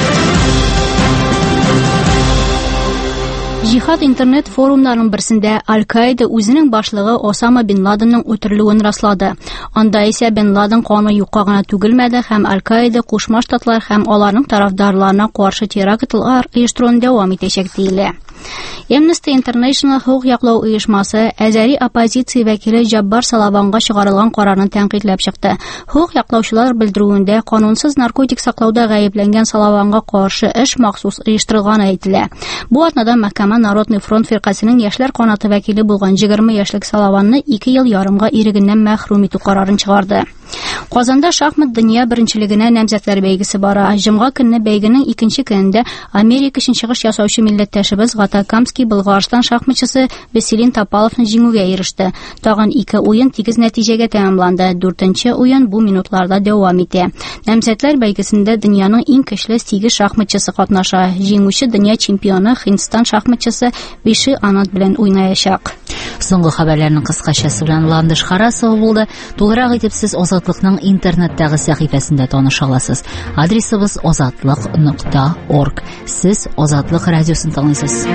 Jihad интернет форумнарының берсендә Аль-Каида үзенең башлыгы Осама бин Ладенның үтерелүен раслады. Анда исә бин Ладен каны юкка гына түгелмәде һәм Аль-Каида Кушма Штатлар һәм аларның тарафдарларына каршы терактлар оештыруын дәвам итәчәк диелә. Amnesty International хукук яклау оешмасы әзәри оппозиция вәкиле Җаббар Салаванга чыгарылган карарны тәнкыйтьләп чыкты. Хукук яклаучылар белдерүендә канунсыз наркотик саклауда гаепләнгән Салаванга каршы эш махсус оештырылган әйтелә. Бу атнада мәхкәмә Народный фронт фиркасының яшьләр канаты вәкиле булган егерме яшьлек Салаванны ике ел ярымга ирегеннән мәхрүм итү карарын чыгарды. Казанда шахмат дөнья беренчелегенә намзәтләр бәйгесе бара. Җомга көнне бәйгенең икенче көнендә Америка өчен чыгыш ясаучы милләттәшебез Гатакамский Болгарстан шахматчысы Василин Топаловны җиңүгә иреште. Тагын ике уен тигез нәтиҗәгә тәмамланды. Дүртенче уен бу минутларда дәвам итә. Намзәтләр бәйгесендә дөньяның иң көчле сигез шахматчысы катнаша. Җиңүче дөнья чемпионы Һиндстан шахматчысы Биши Анат белән уйнаячак. Соңгы хәбәрләрнең кыскачасы белән Ландыш Харасова булды. Тулырак итеп сез Азатлыкның интернеттагы сәхифәсендә таныша аласыз. Адресыбыз азатлык нокта орг. Сез Азатлык радиосын тыңлыйсыз.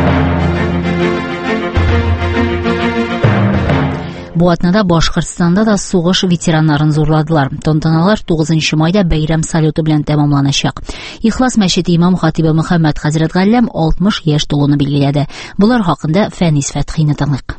Бу атнада Башкортстанда да сугыш ветераннарын зурладылар. Тантаналар тугызынчы майда бәйрәм салюты белән тәмамланачак. Ихлас мәчете имам-хатибы Мөхәммәд хәзрәт Галләм алтмыш яшь тулуны билгеләде. Булар хакында Фәнис Фәтхине тыңлыйк.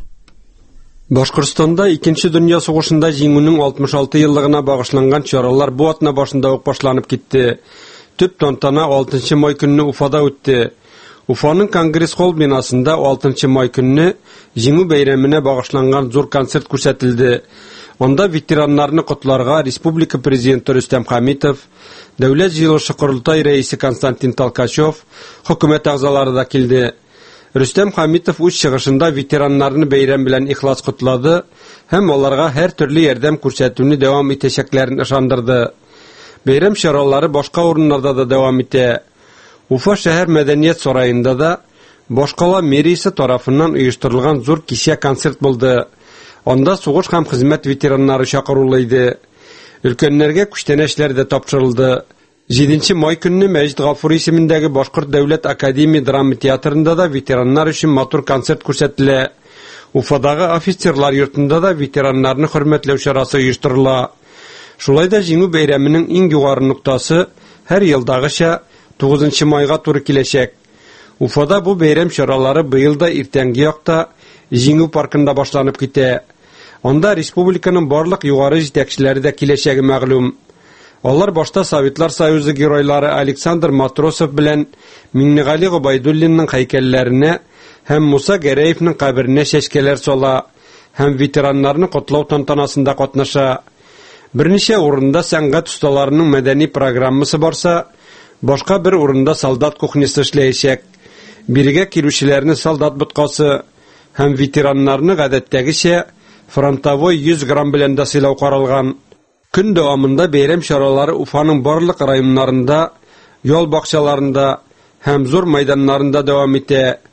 Башкортстанда икенче дөнья сугышында җиңүнең алтмыш алты еллыгына багышланган чаралар бу атна башында ук башланып китте. Төп тантана алтынчы май көнне Уфада үтте. Уфаның Конгресс-холл бинасында алтынчы май көнне җиңү бәйрәменә багышланган зур концерт күрсәтелде. Анда ветераннарны котларга республика президенты Рөстәм Хәмитов, дәүләт җыелышы курултай рәисе Константин Толкачев, хөкүмәт әгъзалары да килде. Рөстәм Хәмитов үз чыгышында ветераннарны бәйрәм белән ихлас котлады һәм аларга һәр төрле ярдәм күрсәтүне дәвам итәчәкләрен ышандырды. Бәйрәм чаралары башка урыннарда да дәвам итә. Уфа шәһәр мәдәният сараенда да Башкала мэриясе тарафыннан оештырылган зур кичә концерт булды. Анда сугыш һәм хезмәт ветераннары чакырылды иде. Өлкәннәргә күчтәнәчләр дә тапшырылды. җиденче май көнне Мәҗит Гафури исемендәге Башкорт дәүләт академия драма театрында да ветераннар өчен матур концерт күрсәтелә. Уфадагы офицерлар йортында да ветераннарны хөрмәтләү чарасы оештырыла. Шулай да җиңү бәйрәменең иң югары ноктасы һәр елдагыча тугызынчы майга туры киләчәк. Уфада бу бәйрәм чаралары быел да иртәнге якта җиңү паркында башланып китә. Анда республиканың барлык югары җитәкчеләре дә киләчәге мәгълүм. Алар башта Советлар Союзы геройлары Александр Матросов белән Миннегали Гобайдуллинның һәйкәлләренә һәм Муса Гәрәевның каберенә чәчкәләр сала һәм ветераннарны котлау тантанасында катнаша. Берничә урында сәнгать осталарының мәдәни программасы барса, башка бер урында солдат кухнясы эшләячәк. Бирегә килүчеләрне солдат боткасы һәм ветераннарны гадәттәгечә фронтовой йөз грамм белән дә сыйлау каралган. Көн дәвамында бәйрәм чаралары Уфаның барлык районнарында, ял бакчаларында һәм зур мәйданнарында дәвам итә.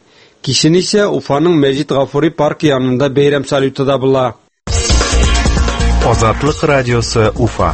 Кичен исә Уфаның Мәҗит Гафури паркы янында бәйрәм салюты да була. Азатлык радиосы Уфа.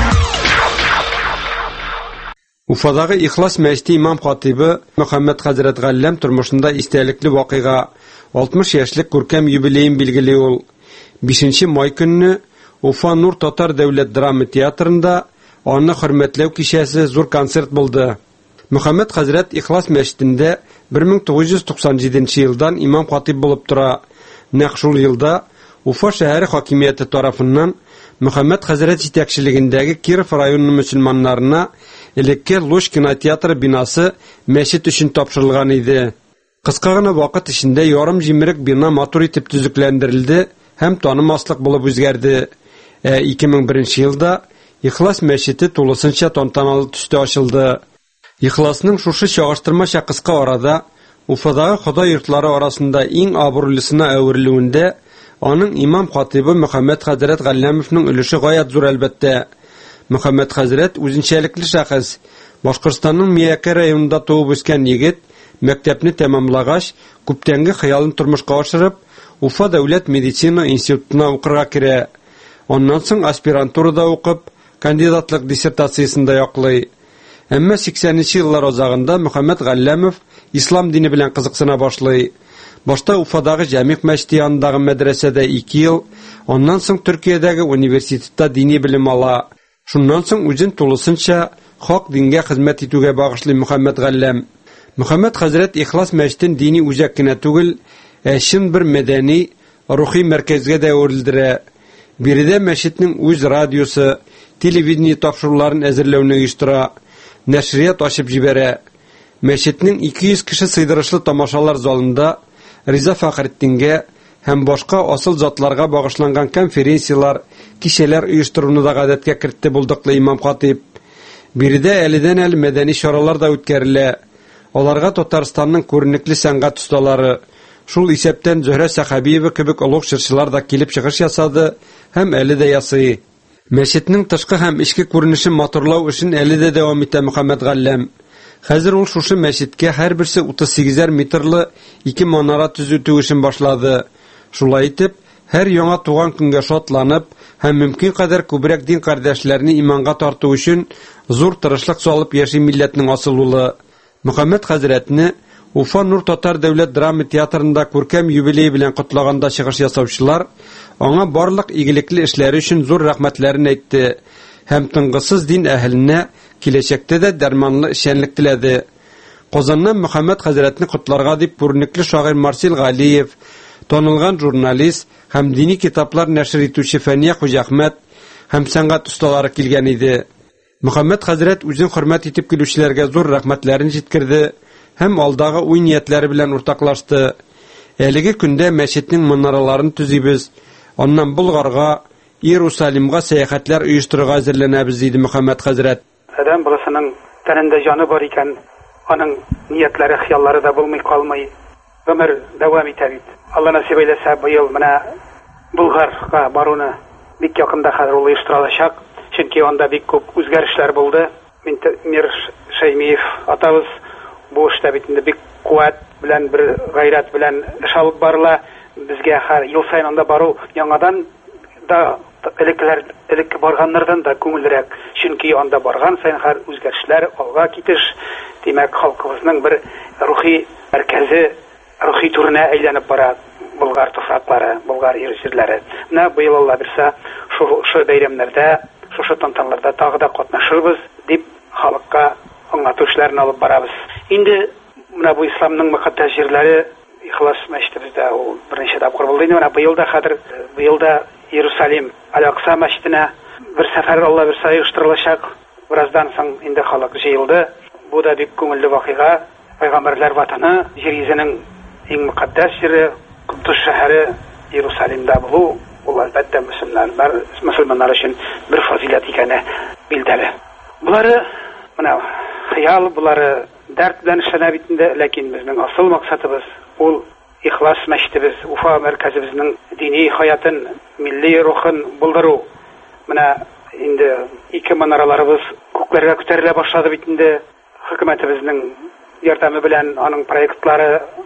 Уфадагы Ихлас мәчете имам хатибы Мөхәммәд хәзрәт Галләм тормышында истәлекле вакыйга алтмыш яшьлек күркәм юбилеен билгели ул. бишенче май көнне Уфа Нур татар дәүләт драма театрында аны хөрмәтләү кичәсе зур концерт булды. Мөхәммәд хәзрәт Ихлас мәчетендә бер мең тугыз йөз туксан җиденче елдан имам хатиб булып тора. Нәкъ шул елда Уфа шәһәре хакимияте тарафыннан Мөхәммәд хәзрәт җитәкчелегендәге Киров районы мөселманнарына элекке Луш кинотеатры бинасы мәчет өчен тапшырылган иде. Кыска гына вакыт эчендә ярым җимерек бина матур итеп төзекләндерелде һәм танымаслык булып үзгәрде. Ә ике мең беренче елда Ихлас мәчете тулысынча тантаналы төстә ачылды. Ихласның шушы чагыштырмача кыска арада Уфадагы Ходай йортлары арасында иң абруйлысына әверелүендә аның имам хатибы Мөхәммәд хәзрәт Галләмовның өлеше гаять зур әлбәттә. Мөхәммәд хәзрәт үзенчәлекле шәхес. Башкортстанның Миякә районында туып үскән егет, мәктәпне тәмамлагач, күптәнге хыялын тормышка ашырып, Уфа дәүләт медицина институтына укырга керә. Аннан соң аспирантурада укып, кандидатлык диссертациясендә яклый. Әмма сиксәненче еллар азагында Мөхәммәд Галләмов ислам дине белән кызыксына башлый. Башта Уфадагы Җәмигъ мәчете янындагы мәдрәсәдә ике ел, аннан соң Төркиядәге университетта дини белем ала. Шуннан соң үзен тулысынча хак дингә хезмәт итүгә багышлый Мөхәммәд Галләм. Мөхәммәд хәзрәт Ихлас мәчетен дини үзәк кенә түгел, ә чын бер мәдәни, рухи мәркәзгә дә әверелдерә. Биредә мәчетнең үз радиосы, телевидение тапшыруларын әзерләүне оештыра, нәшрият ачып җибәрә. Мәчетнең ике йөз кеше сыйдырышлы тамашалар залында Риза Фәхретдингә һәм башка асыл затларга багышланган конференциялар, кичәләр оештыруны да гадәткә кертте булдыклы имам хатиб. Биредә әледән-әле мәдәни чаралар да үткәрелә. Аларга Татарстанның күренекле сәнгать осталары, шул исәптән Зөһрә Сәхәбиева кебек олуг җырчылар да килеп чыгыш ясады һәм әле дә ясый. Мәчетнең тышкы һәм ичке күренешен матурлау өчен әле дә дәвам итә Мөхәммәд Галләм. Хәзер ул шушы мәчеткә һәр берсе утыз сигез метрлы ике манара төзүтү эшен башлады. Шулай итеп, һәр яңа туган көнгә шатланып һәм мөмкин кадәр күбрәк дин кардәшләрне иманга тарту өчен зур тырышлык салып яши милләтнең асыл улы. Мөхәммәд хәзрәтне Уфа Нур татар дәүләт драма театрында күркәм юбилей белән котлаганда чыгыш ясаучылар аңа барлык игелекле эшләре өчен зур рәхмәтләрен әйтте һәм тынгысыз дин әһленә киләчәктә дә дәрманлы эшчәнлек теләде. Казаннан Мөхәммәд хәзрәтне котларга дип күренекле шагыйрь Марсел Галиев, танылган журналист һәм дини китаплар нәшр итүче Фәния Хуҗахмәт һәм сәнгать осталары килгән иде. Мөхәммәд хәзрәт үзен хөрмәт итеп килүчеләргә зур рәхмәтләрен җиткерде һәм алдагы уй ниятләре белән уртаклашты. Әлеге көндә мәчетнең манараларын төзибез, аннан Булгарга, Иерусалимга сәяхәтләр оештырырга әзерләнәбез диде Мөхәммәд хәзрәт. Адам баласының тәнендә җаны бар икән, аның ниятләре, хыяллары да булмый калмый, гомер дәвам итә бит. Алла насип әйләсә, быел менә Булгарга баруны бик якында хәзер ул оештырылачак, чөнки анда бик күп үзгәрешләр булды. Мир Шәймиев атабыз бу эштә бит инде бик куәт белән, бер гайрәт белән эш алып барыла. Безгә һәр ел сайын анда бару яңадан да элекләр элек барганнардан да күңелрәк, чөнки анда барган сайын һәр үзгәрешләр, алга китеш, димәк халкыбызның бер рухи мәркәзе, рухи түренә әйләнеп бара Болгар туфраклары, Болгар җирләре. Менә быел Алла бирсә, шушы бәйрәмнәрдә, шушы тантаналарда тагы да катнашырбыз дип халыкка аңлату эшләрен алып барабыз. Инде менә бу исламның мөхәддәс җирләре Ихлас мәчетебездә ул беренче тапкыр булды. Инде менә быел да хәзер быел да Иерусалим Аль-Акса мәчетенә бер сәфәр Алла бирсә оештырылачак. Бераздан соң инде халык җыелды. Бу да бик күңелле вакыйга. Пайгамбәрләр ватаны, җир йөзенең иң мөхәддәс җире, Кудус шәһәре Иерусалимда булу, ул әлбәттә мөселманнар, мөселманнар өчен бер фазилат икәне билдәле. Булары менә хыял, булары дәрт белән эшләнә бит инде, ләкин безнең асыл максатыбыз ул Ихлас мәчетебез, Уфа мәркәзебезнең дини хаятын, милли рухын булдыру. Менә инде ике манараларыбыз күкләргә күтәрелә башлады бит инде. Хөкүмәтебезнең ярдәме белән, аның проектлары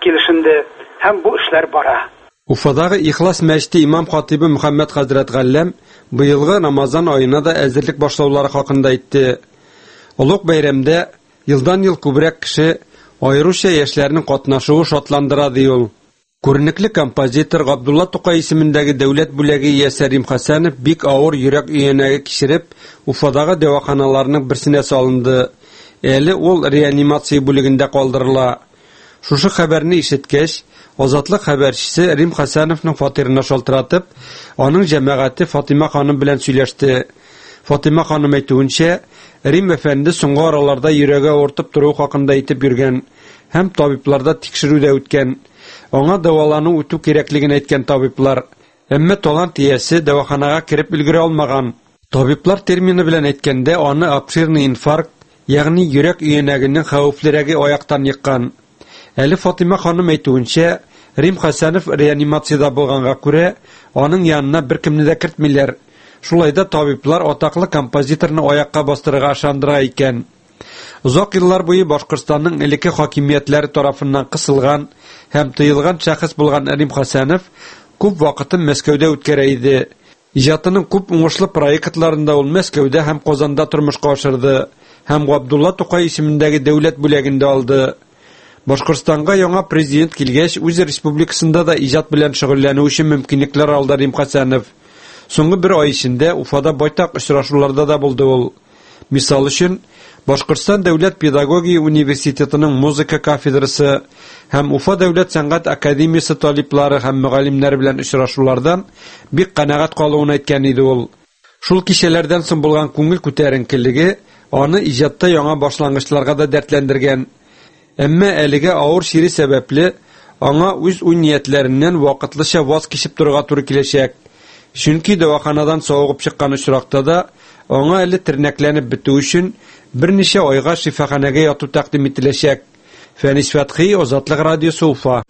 килешенде һәм бу эшләр бара. Уфадагы Ихлас мәчете имам хатибы Мөхәммәд хәзрәт Галләм быелгы Рамазан аена да әзерлек башлаулары хакында әйтте. Улуг бәйрәмдә елдан-ел күбрәк кеше, аеруча яшьләрнең катнашуы шатландыра ди ул. Күренекле композитор Габдулла Тукай исемендәге дәүләт бүләге иясе Рим Хәсәнов бик авыр йөрәк өянәге кичереп, Уфадагы дәваханаларның берсенә салынды. Әле ул реанимация бүлегендә калдырыла. Шушы хәбәрне ишеткәч, Азатлык хәбәрчесе Рим Хәсәновның фатирына шалтыратып, аның җәмәгате Фатима ханым белән сөйләште. Фатима ханым әйтүенчә, Рим әфәнде соңгы араларда йөрәге авыртып тору хакында әйтеп йөргән һәм табибларда тикшерүдә үткән. Аңа дәвалану үтү кирәклеген әйткән табиблар, әмма талант иясе дәваханага кирип өлгерә алмаган. Табиблар термины белән әйткәндә, аны обширный инфаркт, ягъни йөрәк өянәгенең хәвефлерәге аяктан йыккан. Әле Фатима ханым әйтүенчә, Рим Хәсәнов реанимациядә булганга күрә, аның янына беркемне дә кертмиләр. Шулайда табиблар атаклы композиторны аякка бастырырга ышандыра икән. Узак еллар буе Башкортстанның элекке хакимиятләре тарафыннан кысылган һәм тыелган шәхес булган Рим Хәсәнов күп вакытын Мәскәүдә үткәрә иде. Иҗатының күп уңышлы проектларында ул Мәскәүдә һәм Казанда тормышка ашырды һәм Габдулла Тукай исемендәге дәүләт бүләгендә алды. Башкортстанга яңа президент килгәч, үз республикасында да иҗат белән шөгыльләнү өчен мөмкинлекләр алды Рим Хәсәнов. Соңгы бер ай эчендә Уфада байтак очрашуларда да булды ул. Мисал өчен, Башкортстан дәүләт педагогия университетының музыка кафедрасы һәм Уфа дәүләт сәнгать академиясе талиплары һәм мөгаллимнәре белән очрашулардан бик канәгать калуын әйткән иде ул. Шул кичәләрдән соң булган күңел күтәренкелеге аны иҗатта яңа башлангычларга да дәртләндергән. Әмма әлегә авыр шире сәбәпле аңа үз уй-ниятләреннән вакытлыча ваз кичеп торырга туры киләчәк. Чөнки дәваханадан савыгып чыккан очракта да аңа әле тернәкләнеп бетү өчен берничә айга шифаханәгә яту тәкъдим ителәчәк. Фәнис Фәтхи, Азатлык радиосы, Уфа.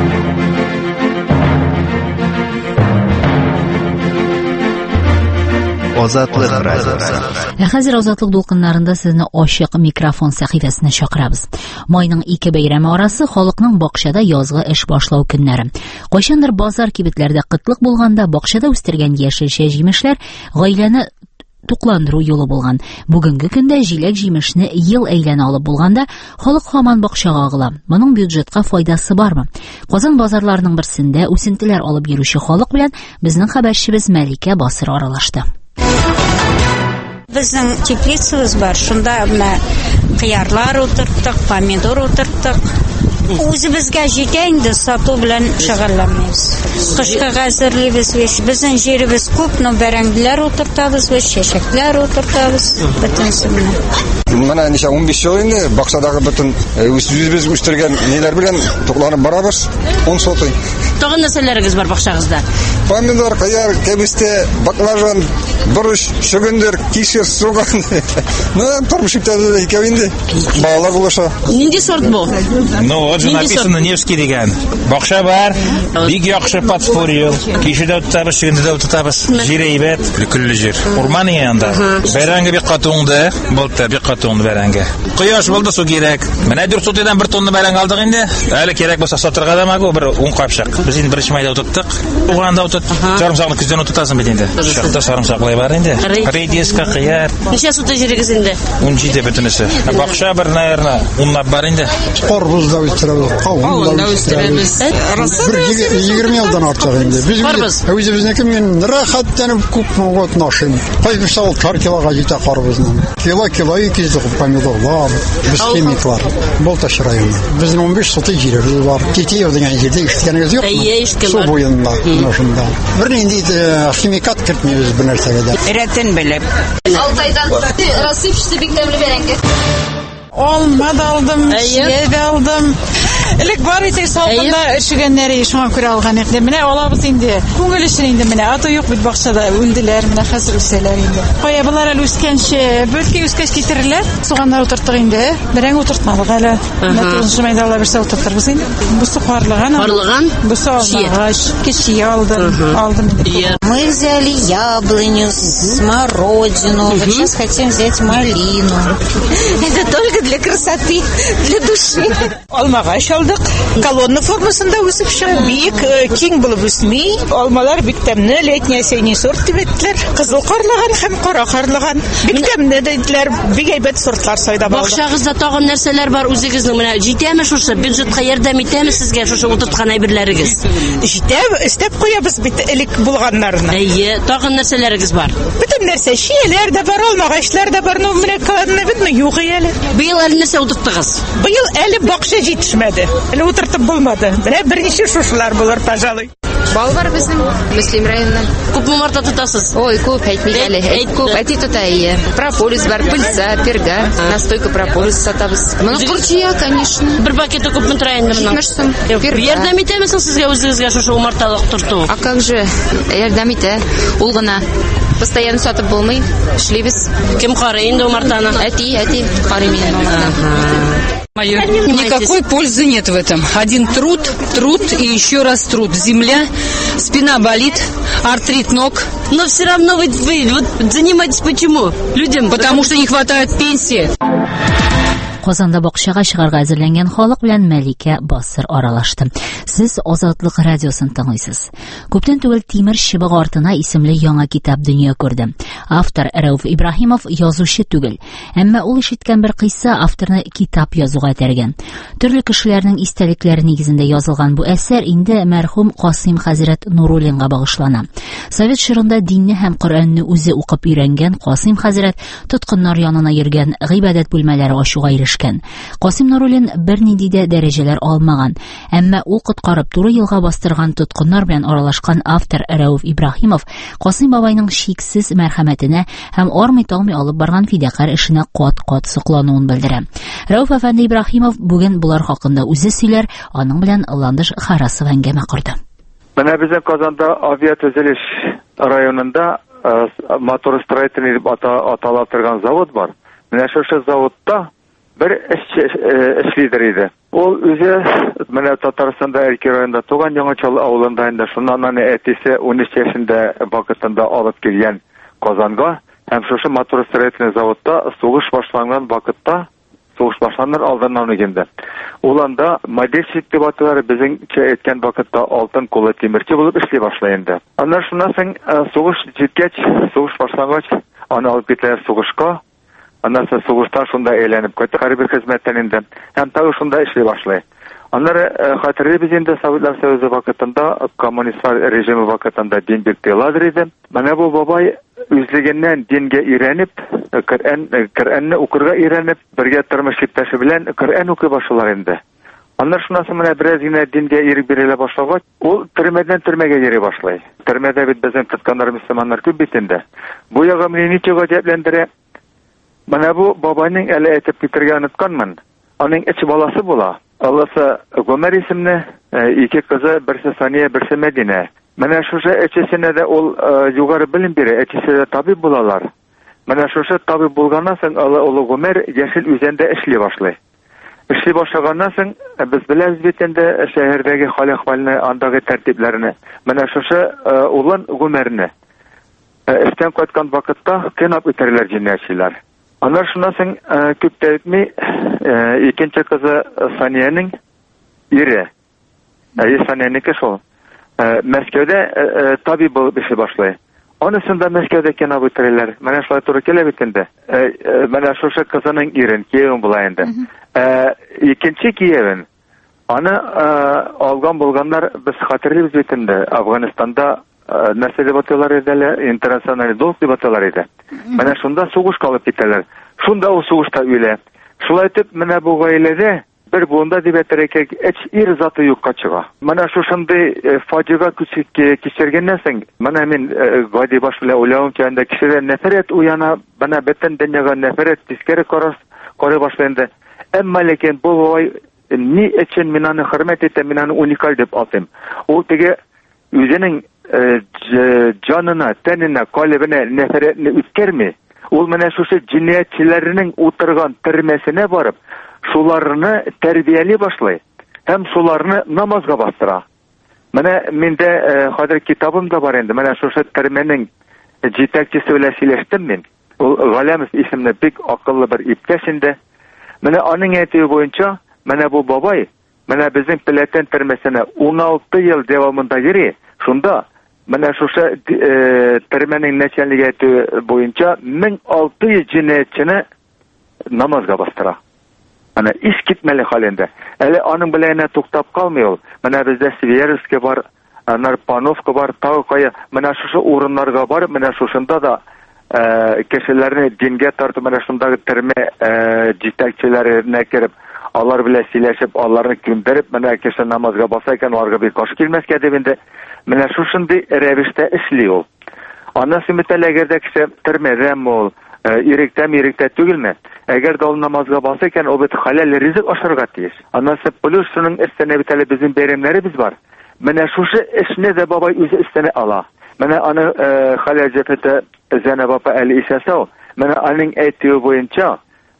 Азатлык радиосы. Хәзер Азатлык дулкыннарында сезне ачык микрофон сәхифәсенә чакырабыз. Майның ике бәйрәме арасы халыкның бакчада язгы эш башлау көннәре. Кайчандыр базар кибетләрдә кытлык булганда бакчада үстергән яшелчә җимешләр гаиләне тукландыру юлы булган. Бүгенге көндә җиләк җимешне ел әйләнә алып булганда, халык һаман бакчага агыла. Моның бюджетка файдасы бармы? Казан базарларының берсендә үсентеләр алып йөрүче халык белән безнең хәбәрчебез Мәликә Басыр аралашты. Безнең теплицабыз бар, шунда менә кыярлар утырттык, помидор утырттык. Үзебезгә җитә инде, сату белән шөгыльләнәбез. Кышкы хәзерлибез, безнең җиребез күп, но бәрәңгеләр утыртабыз, чәчәкләр утыртабыз, бөтенсен. Менә ничә ун биш ел инде бакчадагы бөтен үзебез үстергән ниләр белән тукланып барабыз. он сотый. Тагын нәрсәләрегез бар бакчагызда? Помидор, кыяр, кәбестә, баклажан, борыч, шөгендер, кишер, суган. Ну, тормыш итәләр икәү инде. Балалар булыша. Нинди сорт бу? Ну, вот же написано Невский дигән. Бакча бар, бик яхшы подспорье. Кишедә утырабыз, шөгендә утырабыз. Җир әйбәт, күлле җир. Урман янында. Бәрәңге бик катуңды, болта бик катуңды бәрәңге. Кояш булды, су кирәк. Менә дүрт сотыйдан бер тонна бәрәңге алдык инде. Әле кирәк булса сатырга да магу, бер ун капчык. Без инде беренче майда утырттык. Уганда утырт. Сарымсакны күздән утыртасың бит инде. Шахта сарымсаклай бар инде. Редиска, кыяр. Ничә сотый җирегез инде? он җиде бөтенесе. Бакча бер, наверное, унлап бар инде. Карбыз да үстерәбез, кавын да үстерәбез. егерме елдан артык инде. Без үзебезнеке мен рәхәттәнеп күп мөгат нашым. Кайбер сал килога җитә карбызның. Кило кило ике йөз помидорлар, без химиклар. Болташ районы. Безнең он биш сотый җиребез бар. Китиев дигән җирдә эшләгәнегез юкмы? Су буенда, нашында. Бер нинди химикат кертмибез бу нәрсәгә дә. Рәтен белеп. Алтайдан рассыпчатый бик тәмле бәрәңге. Алма да алдым, шия да алдым. Элек бар итек салкында эшегәннәре шуңа күрә алган иде. Менә алабыз инде. Күңел өчен инде менә аты юк бит бакчада үлделәр, менә хәзер үсәләр инде. Кая булар әле үскәнче, бөлке үскәч китерерләр. Суганнар утырттык инде. Берәң утыртмадык әле. Менә тугызынчы майда алып берсе утыртырбыз инде. Бу сухарлыган. Карлыган? Бу салгач, кечи алдым. Алдым. Мы взяли яблоню, смородину. Вот сейчас хотим взять малину. Это только для красоты, для души. Алмагач алдык. Колонна формасында үсеп чыга, бик киң булып үсми. Алмалар бик тәмле, летний осенний сорт дибетләр. Кызыл карлыган һәм кара карлыган. Бик тәмле диделәр. Бик әйбәт сортлар сайда булды. Бакчагызда тагын нәрсәләр бар үзегезнең менә җитәме шушы бюджетка ярдәм итәме сезгә шушы утырткан әйберләрегез? Җитә, истәп куябыз бит элек булганнарны. Әйе, тагын нәрсәләрегез бар? Бөтен нәрсә, чияләр дә бар, алмагачлар да бар, ну менә канны битме юк әле. Быел әле нәрсә утырттыгыз? Быел әле бакча җитешмәде. Әле утыртып булмады. Менә берничә шушылар булыр, пожалуй. Бал бар безнең Мөслим районыннан. Күпме марта тотасыз? Ой, күп әйтмик әле. Әйт күп, әти тота ие. Прополис бар, пыльца, перга, настойка прополис сатабыз. Моны курчия, конечно. Бер пакеты күпме тора инде моның? җитмеш сум. Ярдәм итәмесең сезгә үзегезгә шушы умарталык тоту? А как же? Ярдәм итә. Ул гына постоянно сатып булмый. Эшлибез. Кем карый инде умартаны? Әти, әти карый минем умартаны. Никакой пользы нет в этом. Один труд, труд и еще раз труд. Земля, спина болит, артрит ног. Но все равно вы, вы вот занимаетесь почему? Людям? Потому что не хватает пенсии. Казанда бакчага чыгарга әзерләнгән халык белән Мәликә Басыр аралашты. Сез Азатлык радиосын тыңлыйсыз. Күптән түгел Тимер Чыбык артына исемле яңа китап дөнья күрде. Автор Рәүф Ибраһимов язучы түгел, әмма ул ишеткән бер кыйсса авторны китап язуга тәргән. Төрле кешеләрнең истәлекләре нигезендә язылган бу әсәр инде мәрхүм Касыйм хәзрәт Нуруллинга багышлана. Совет чорында динне һәм Коръәнне үзе укып өйрәнгән Касыйм хәзрәт тоткыннар янына йөргән, гыйбадәт бүлмәләре ачуга ирешкән. Касыйм Нуруллин бернинди дә дәрәҗәләр алмаган, әмма ул коткарып туры елга бастырган тоткыннар белән аралашкан автор Рәүф Ибраһимов Касыйм бабайның шиксез мәрхәмәтенә һәм армый-талмый алып барган фидакар эшенә кат-кат соклануын белдерә. Рәүф әфәнде Ибраһимов бүген булар хакында үзе сөйләр, аның белән Ландыш Харасов әңгәмә курды. Менә безнең Казанда авиатөзелеш районында моторостроительный дип аталып торган завод бар. Менә шушы заводта бер эшлидер иде. Ул үзе менә Татарстанда Әлки районында туган, Яңачал авылында инде. Шуннан аны әтисе ун өч яшендә вакытында алып килгән Казанга һәм шушы моторостроительный заводта сугыш башланган вакытта, сугыш башланыр алданнан инде. Ул анда модельщик дип аталар, безнеңчә әйткән вакытта алтын кулы тимерче булып эшли башлый инде. Аннан шуннан соң сугыш җиткәч, сугыш башлангач, аны алып китләр сугышка. Аннан соң сугышта шунда әйләнеп кайтты, хәрби хезмәттән инде. Һәм тагы шунда эшли башлый. Аннары хәтерләбез инде Советлар Союзы вакытында, коммунистлар режимы вакытында дин бик тыйладыр иде. Менә бу бабай үзлегеннән дингә өйрәнеп, Коръән Коръәнне укырга өйрәнеп, бергә тормыш иптәше белән Коръән укый башлар инде. Аннан шуннан соң менә бераз генә дингә ирек бирелә башлагач, ул төрмәдән төрмәгә йөри башлый. Төрмәдә бит безнең тотканнар мөселманнар күп бит инде. Бу ягы мине ничек гаҗәпләндерә? Менә бу бабайның әле әйтеп китергән онытканмын. Аның өч баласы була. Алласы Гомер исемле, ике кызы, берсе Сания, берсе Мәдинә. Менә шушы өчесенә дә ул югары белем бирә, өчесе дә табиб булалар. Менә шушы табиб булганнан соң ул Гомер Яшел үзәндә эшли башлый. Эшли башлаганнан соң без беләбез бит инде шәһәрдәге хәл-әхвалны, андагы тәртипләрне. Менә шушы улын Гомерне эштән кайткан вакытта кенап үтәрләр җиннәчиләр. Аннан шуннан соң күп тә үтми икенче кызы Санияның ире, әйе Саниянеке шул, Мәскәүдә табиб булып эшли башлый. Анысын да Мәскәүдә кенап үтәрләр. Менә шулай туры килә бит инде. Менә шушы кызының ирен, киявен була инде. Икенче киявен, аны алган булганнар без хәтерлибез бит инде. Афганистанда нәрсә дип аталар иде әле, интернациональ долг дип аталар иде. Менә шунда сугышка алып китәләр. Шунда ул сугышта үлә. Шулай итеп, менә бу гаиләдә бер буында дип әйтәргә эч ир заты юкка чыга. Менә шушындый фаҗига кичергәннән соң, менә мин гади баш белән уйлавым ки, анда кешедә нәфрәт уяна, менә бөтен дөньяга нәфрәт тискәре караш карый башланды. Әмма ләкин бу бабай ни өчен мин аны хөрмәт итәм, мин аны уникаль дип атыйм. Ул теге үзенең җанына, тәненә, калбенә нәфрәтне үткәрми. Ул менә шушы җинаятчыларның утырган төрмәсенә барып, шуларны тәрбияли башлый һәм шуларны намазга бастыра. Менә миндә хәзер китабым да бар инде. Менә шушы төрмәнең җитәкчесе белән сөйләштем мин. Ул Галямов исемле бик акыллы бер иптәш инде. Менә аның әйтүе буенча, менә бу бабай менә безнең Пеләтән төрмәсенә ун алты ел дәвамында йөри. Шунда менә шушы төрмәнең начальнигы әйтү буенча мең алты йөз җинаятьчене намазга бастыра. Ана иш китмәле хәлендә. Әле аның белән туктап калмый ул. Менә бездә Свердловск бар, Нарпановка бар, тагы кая. Менә шушы урыннарга барып, менә шушында да кешеләрне дингә тартып, менә шундагы төрмә җитәкчеләренә кереп, алар белән сөйләшеп, аларны күндереп, менә кеше намазга баса икән, аларга бик каршы килмәскә дип инде. Менә шушындый рәвештә эшли ул. Анысы мөтәләгәрдә кеше төрмәдәме ул, иректәме, иректә түгелме? Әгәр дә ул намазга баса икән, ул бит халал ризык ашарга тиеш. Анысы плюс шуның өстенә бит әле безнең бәйрәмнәребез бар. Менә шушы эшне дә бабай үзе өстенә ала. Менә аны халал җәфәте Зәнәб апа әле ишәсәү. Менә аның әйтүе буенча,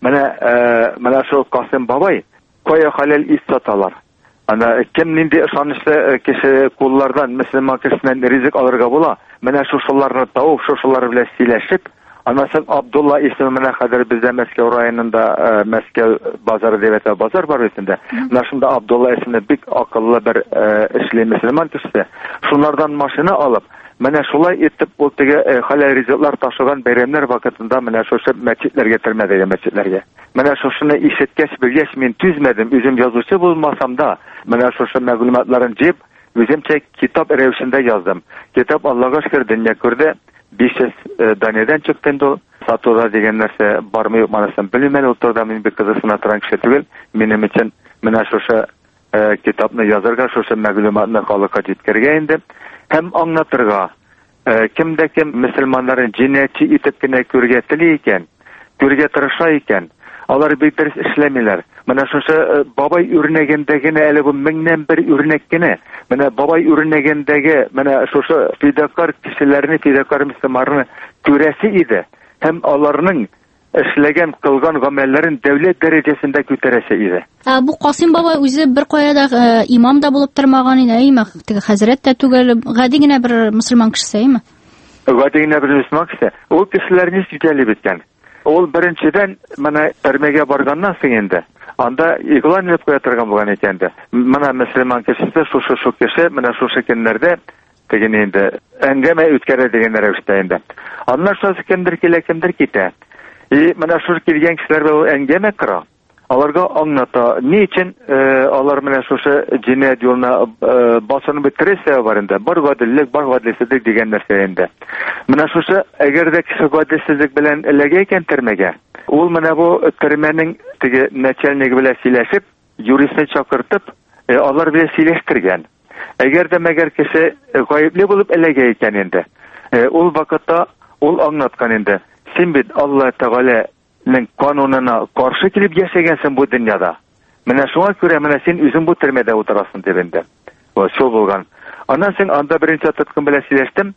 менә менә шул Касым бабай кая халал ис саталар. Ана кем нинди ышанычлы кеше куллардан мөселман кешенән ризык алырга була. Менә шушыларны тауып, шушылар белән сөйләшеп, анасы Абдулла исеме менә хәзер бездә Мәскәү районында Мәскәү базары дип әйтә, базар бар битендә. Менә шунда Абдулла исеме бик акыллы бер эшли мөселман кеше. Шунлардан машина алып, менә шулай итеп ул теге халал ризыклар ташыган бәйрәмнәр вакытында менә шушы мәчетләргә төрмәдәге мәчетләргә. Менә шушыны ишеткәч, белгәч мин түзмәдем, үзем язучы булмасам да, менә шушы мәгълүматларын җыеп, үземчә китап рәвешендә яздым. Китап Аллага шөкер дөнья күрде. биш йөз даниядан чыкты инде ул. Сатуда дигән нәрсә бармы юкмасын белмәдем. Ул турыда мин бик кызыксына торган кеше түгел. Минем өчен менә шушы китапны язарга, шушы мәгълүматны халыкка җиткергә инде. Һәм аңлатырга, кемдә кем мөселманнарын җинаятьче итеп кенә күргә тели икән, күргә тырыша икән, алар бик дөрес эшләмиләр. Менә шушы бабай үрнәгендәгенә әле бу меңнән бер үрнәк кенә. Менә бабай үрнәгендәге менә шушы фидакар кешеләрне, фидакар мөселманнарны күрәсе иде. Һәм аларның эшләгән, кылган гамәлләрен дәүләт дәрәҗәсендә күтәрәсе иде. Бу Касым бабай үзе бер каяда имам да булып тормаган иде, әйме? Теге хәзрәт тә түгел, гади генә бер мөселман кеше, әйме? Гади генә бер мөселман кеше. Ул кешеләрне ситәлеп иткән. Ул беренчедән менә төрмәгә барганнан соң инде анда игълан итеп куя торган булган икән дә. Менә мөселман кешесе шушы шу кеше менә шушы көннәрдә тегене инде әңгәмә үткәрә дигән рәвештә инде. Аннан шушы кемдер килә, кемдер китә. И менә шушы килгән кешеләр бу әңгәмә кыра. Аларга аңлата, ни өчен алар менә шушы җинаять юлына басынып бетерәсе бар инде. Бар гаделлек, бар гаделсезлек дигән нәрсә инде. Менә шушы әгәр дә кеше гаделсезлек белән эләгә икән төрмәгә, ул менә бу төрмәнең теге начальнигы белән сөйләшеп, юристны чакыртып, алар белән сөйләштергән. Әгәр дә мәгәр кеше гаепле булып эләгә икән инде, ул вакытта ул аңлаткан инде. Син бит Алла Тәгалә ның канунына каршы килеп яшәгәнсең бу дөньяда. Менә шуңа күрә менә син үзең бу төрмәдә утырасың дип инде. Ва шул булган. Аннан соң анда беренче тоткын белән сөйләштем.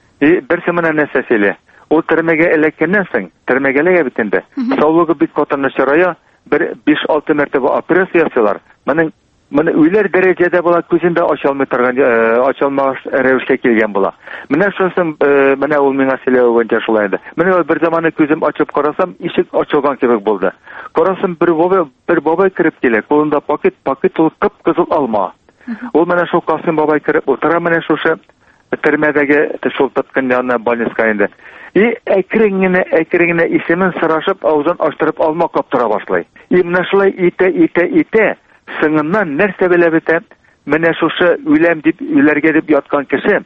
И берсе менә нәрсә сөйлә. Ул төрмәгә эләккәннән соң, төрмәгә эләгә бит инде. Саулыгы бик катаны чырая, бер биш алты мәртәбә операция ясыйлар. Менә менә үләр дәрәҗәдә була, күзендә ачылмый торган, ачылмас рәвештә килгән була. Менә шусын менә ул миңа сөйләү буенча шулай иде. Менә бер заманы күзем ачып карасам, ишек ачылган кебек булды. Карасам бер бабай, бер бабай кирип килә, кулында пакет, пакет ул кып-кызыл алма. Ул менә шул Касым бабай кирип утыра, менә шушы төрмәдәге шул тоткын янына больницка инде. И әкрен генә, әкрен генә исемен сорашып, авызын ачтырып алма каптыра башлый. И менә шулай итә, итә, итә. Сыңыннан нәрсә белә бетә, менә шушы үләм дип, үләргә дип яткан кеше,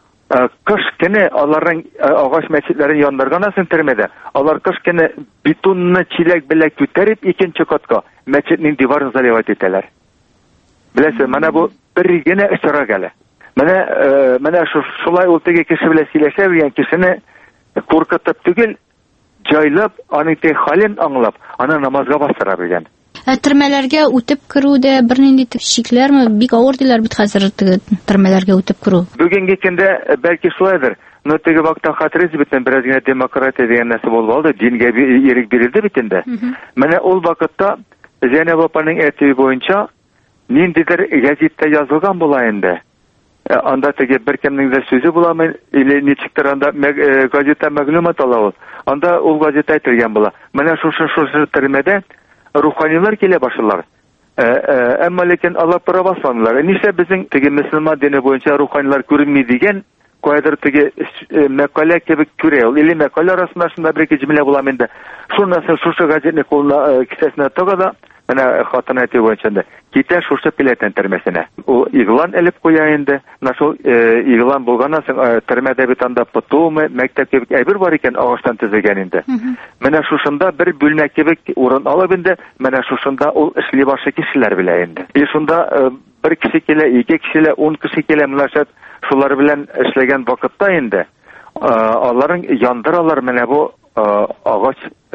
кыш көне аларның агач мәчетләрен яндырганнан соң төрмәдә, алар кыш көне бетонны чиләк белән күтәреп икенче катка мәчетнең диварын заливать итәләр. Беләсез, менә бу бер генә очрак әле. Менә менә шулай ул теге кеше белән сөйләшә дигән кешене куркытып түгел, җайлап, аның теге хәлен аңлап, аны намазга бастыра белгән. Төрмәләргә үтеп керүдә бернинди шикләрме бик авыр диләр бит хәзер төрмәләргә үтеп керү. Бүгенге көндә бәлки шулайдыр. Но теге вакытта хәтерез битен бераз генә демократия дигән нәрсә булып алды, дингә ирек бирелде бит инде. Менә ул вакытта Зәнәб апаның әйтүе буенча ниндидер гәзиттә язылган була инде. Анда теге беркемнең дә сүзе буламы, или ничектер анда газета мәгълүмат ала ул. Анда ул газета әйтелгән була. Менә шушы шушы төрмәдә руханилар килә башлар. Әмма ләкин алар православлылар. Нишләп безнең теге мөселман дине буенча руханилар күренми дигән кайдыр теге мәкалә кебек күрә. Ул или мәкалә арасында шунда бер ике җөмлә була инде. Шуннан шушы газетны кулына кисәсенә тыгыда, менә хатын әйтү буенча китә шушы пиләтен төрмәсенә. Ул игълан элеп куя инде. Менә шул игълан булганнан соң төрмәдә бит анда потомы, мәктәп кебек әйбер бар икән, агыштан төзегән инде. Менә шушында бер бүлмә кебек урын алып инде, менә шушында ул эшли башы кешеләр белә инде. И шунда бер кеше килә, ике кешеләр, ун кеше килә, менә шулар белән эшләгән вакытта инде аларның яндыралар менә бу агач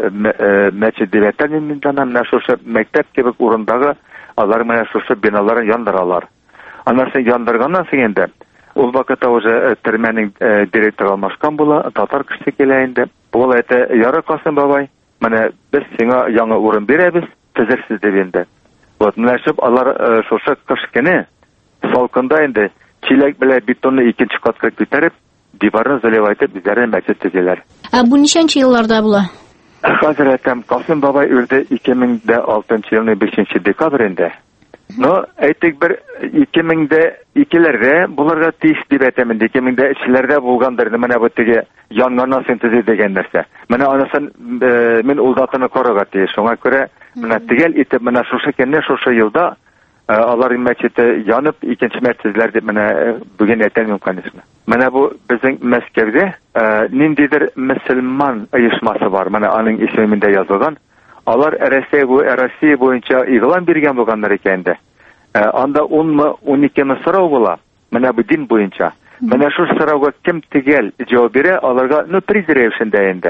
мәчет директоры менә шушы мәктәп кебек урындагы алар менә шушы биналарын яндыралар. Аннан соң яндырганнан соң инде ул вакытта уже төрмәнең директоры алмашкан була, татар кеше килә инде. Ул әйтә: "Яры Касым бабай, менә без сиңа яңа урын бирәбез, төзерсез" дип инде. Вот менә шуп алар шушы кыш көне салкында инде чиләк белән бетонны икенче катка күтәреп, диварны заливайтып, үзләре мәчет төзеләр. Ә бу ничәнче елларда була? Хәзрәтем Касым бабай үлде ике мең алтынчы елның бишенче декабрендә. Ну, әйтик бер ике мең икеләрдә булырга тиеш дип әйтәмен. ике мең өчләрдә булгандыр, менә бу теге янганнан соң төзе дигән нәрсә. Менә анысын мин ул датаны карарга тиеш. Шуңа күрә менә тегел итеп менә шушы көнне шушы елда алар мәчете янып икенче мәчетләр дип менә бүген әйтәм конечно. Менә бу безнең Мәскәүдә ниндидер мөселман оешмасы бар. Менә аның исемендә язылган. Алар Россия бу Россия буенча игълан биргән булганнар икән дә. Анда он-унике сорау була. Менә бу дин буенча. Менә шу сорауга кем тигәл җавап бирә, аларга ну призревшендә инде.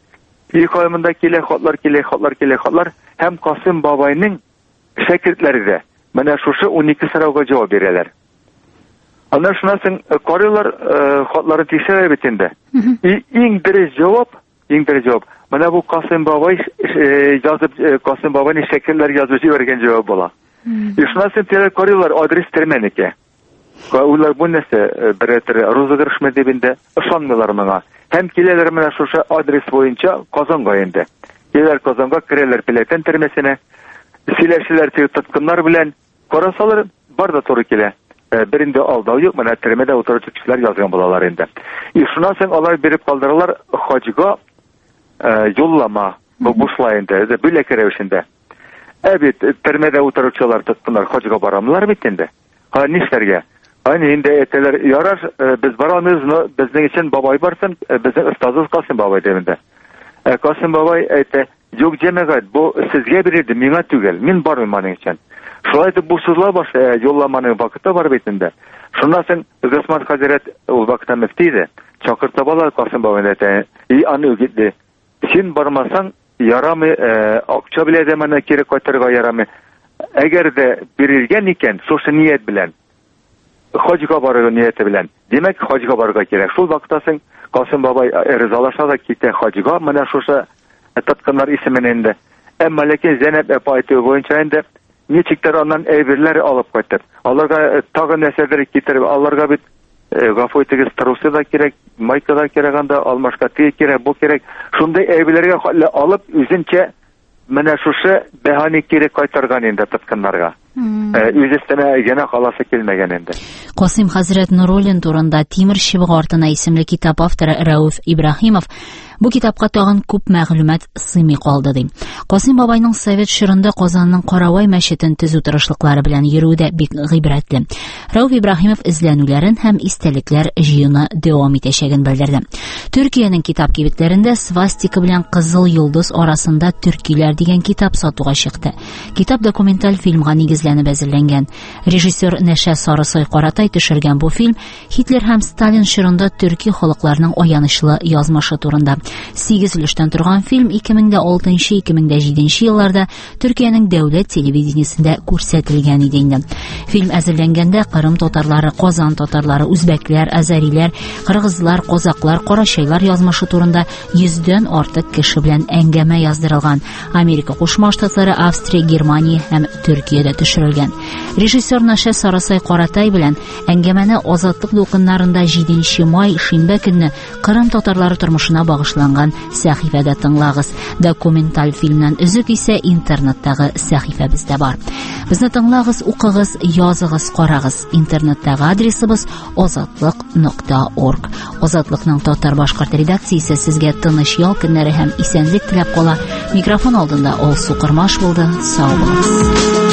И каймында килә хатлар, килә хатлар, килә хатлар һәм Касым бабайның шәкертләре дә менә шушы унике сорауга җавап бирәләр. Аннан шуннан соң карыйлар хатларын тикшерә бит инде. И иң дөрес җавап, иң дөрес җавап менә бу Касым бабай язып, Касым бабайның шәкерләр язып җибәргән җавап була. И шуннан соң тирә карыйлар адрес термәнеке. Улар бу нәрсә бер розыгрышмы дип инде ышанмыйлар моңа. Һәм киләләр менә шушы адрес буенча Казанга инде. Киләләр Казанга, керәләр пиләтен термәсенә. Сөйләшәләр тоткыннар белән, карасалар бар да туры килә. Беринде алдау юк, менә төрмәдә утыручы кешеләр язган булалар инде. И шуннан соң алар биреп калдыралар хаҗга юллама, бу бушлай инде, бүләк рәвешендә. Ә бит төрмәдә утыручылар тоткыннар хаҗга барамлар бит инде. Ха нишләргә? Аны инде әйтәләр: "Ярар, без барамыз, но безнең өчен бабай барсын, безнең остазыбыз Касым бабай" дигәндә. Ә Касым бабай әйтә: "Юк, җәмәгать, бу сезгә бирелде, миңа түгел, мин бармыйм аның өчен." Шулай дип бу сүзләр баш юлламаның вакыты бар бит инде. Шуннан соң Госман хәзрәт ул вакытта мөфти иде. Чакыртып алар Касым бабай әйтә: "И аны үгитде. Син бармасаң ярамый, акча белән дә менә кире кайтырга ярамый. Әгәр дә бирелгән икән, шушы ният белән хаҗга барырга нияте белән. Димәк, хаҗга барырга кирәк." Шул вакытта соң Касым бабай ризалаша да китә хаҗга, менә шушы тоткыннар исеменә инде. Әмма ләкин Зәнәп апа әйтү буенча инде ничектер аннан әйберләр алып кайтып, аларга тагы нәрсәдер китереп, аларга бит гафу итегез, трусы да кирәк, майка да кирәк, анда алмашка тие кирәк, бу кирәк. Шундай әйберләргә алып үзенчә менә шушы бәһане кире кайтарган инде тоткыннарга. Үзе өстенә янә каласы килмәгән инде. Касым хәзрәт Нуруллин турында Тимер Чыбык артына исемле китап авторы Рәүф Ибраһимов бу китапка тагын күп мәгълүмат сыймый калды ди. Касым бабайның Совет чорында Казанның Каравай мәчетен төзү тырышлыклары белән йөрүдә бик гыйбрәтле. Рәүф Ибраһимов эзләнүләрен һәм истәлекләр җыюны дәвам итәчәген белдерде. Төркиянең китап кибетләрендә свастика белән кызыл йолдыз арасында төркиләр дигән китап сатуга чыкты. Китап документаль фильмга нигезләнеп әзерләнгән. Режиссер Нәшә Сарысай Каратай төшергән бу фильм Хитлер һәм Сталин чорында төрки халыкларның аянычлы язмышы турында. Сигез өлештән торган фильм ике мең алтынчы - ике мең җиденче елларда Төркиянең дәүләт телевидениесендә күрсәтелгән иде инде. Фильм әзерләнгәндә Кырым татарлары, Казан татарлары, үзбәкләр, азариләр, кыргызлар, казаклар, карачайлар язмышы турында йөздән артык кеше белән әңгәмә яздырылган. Америка Кушма Штатлары, Австрия, Германия һәм Төркиядә төшерелгән. Режиссер Нәшә Сарысай Каратай белән Әңгәмәне Азатлык дулкыннарында җиденче май шимбә көнне Кырым татарлары тормышына багышланган сәхифәдә тыңлагыз. Документаль фильмнан өзек исә интернеттагы сәхифәбездә бар. Безне тыңлагыз, укыгыз, языгыз, карагыз. Интернеттагы адресыбыз азатлык нокта орг. Азатлыкның татар-башкорт редакциясе сезгә тыныч ял көннәре һәм исәнлек теләп кала. Микрофон алдында Алсу Кырмаш булды. Сау булыгыз.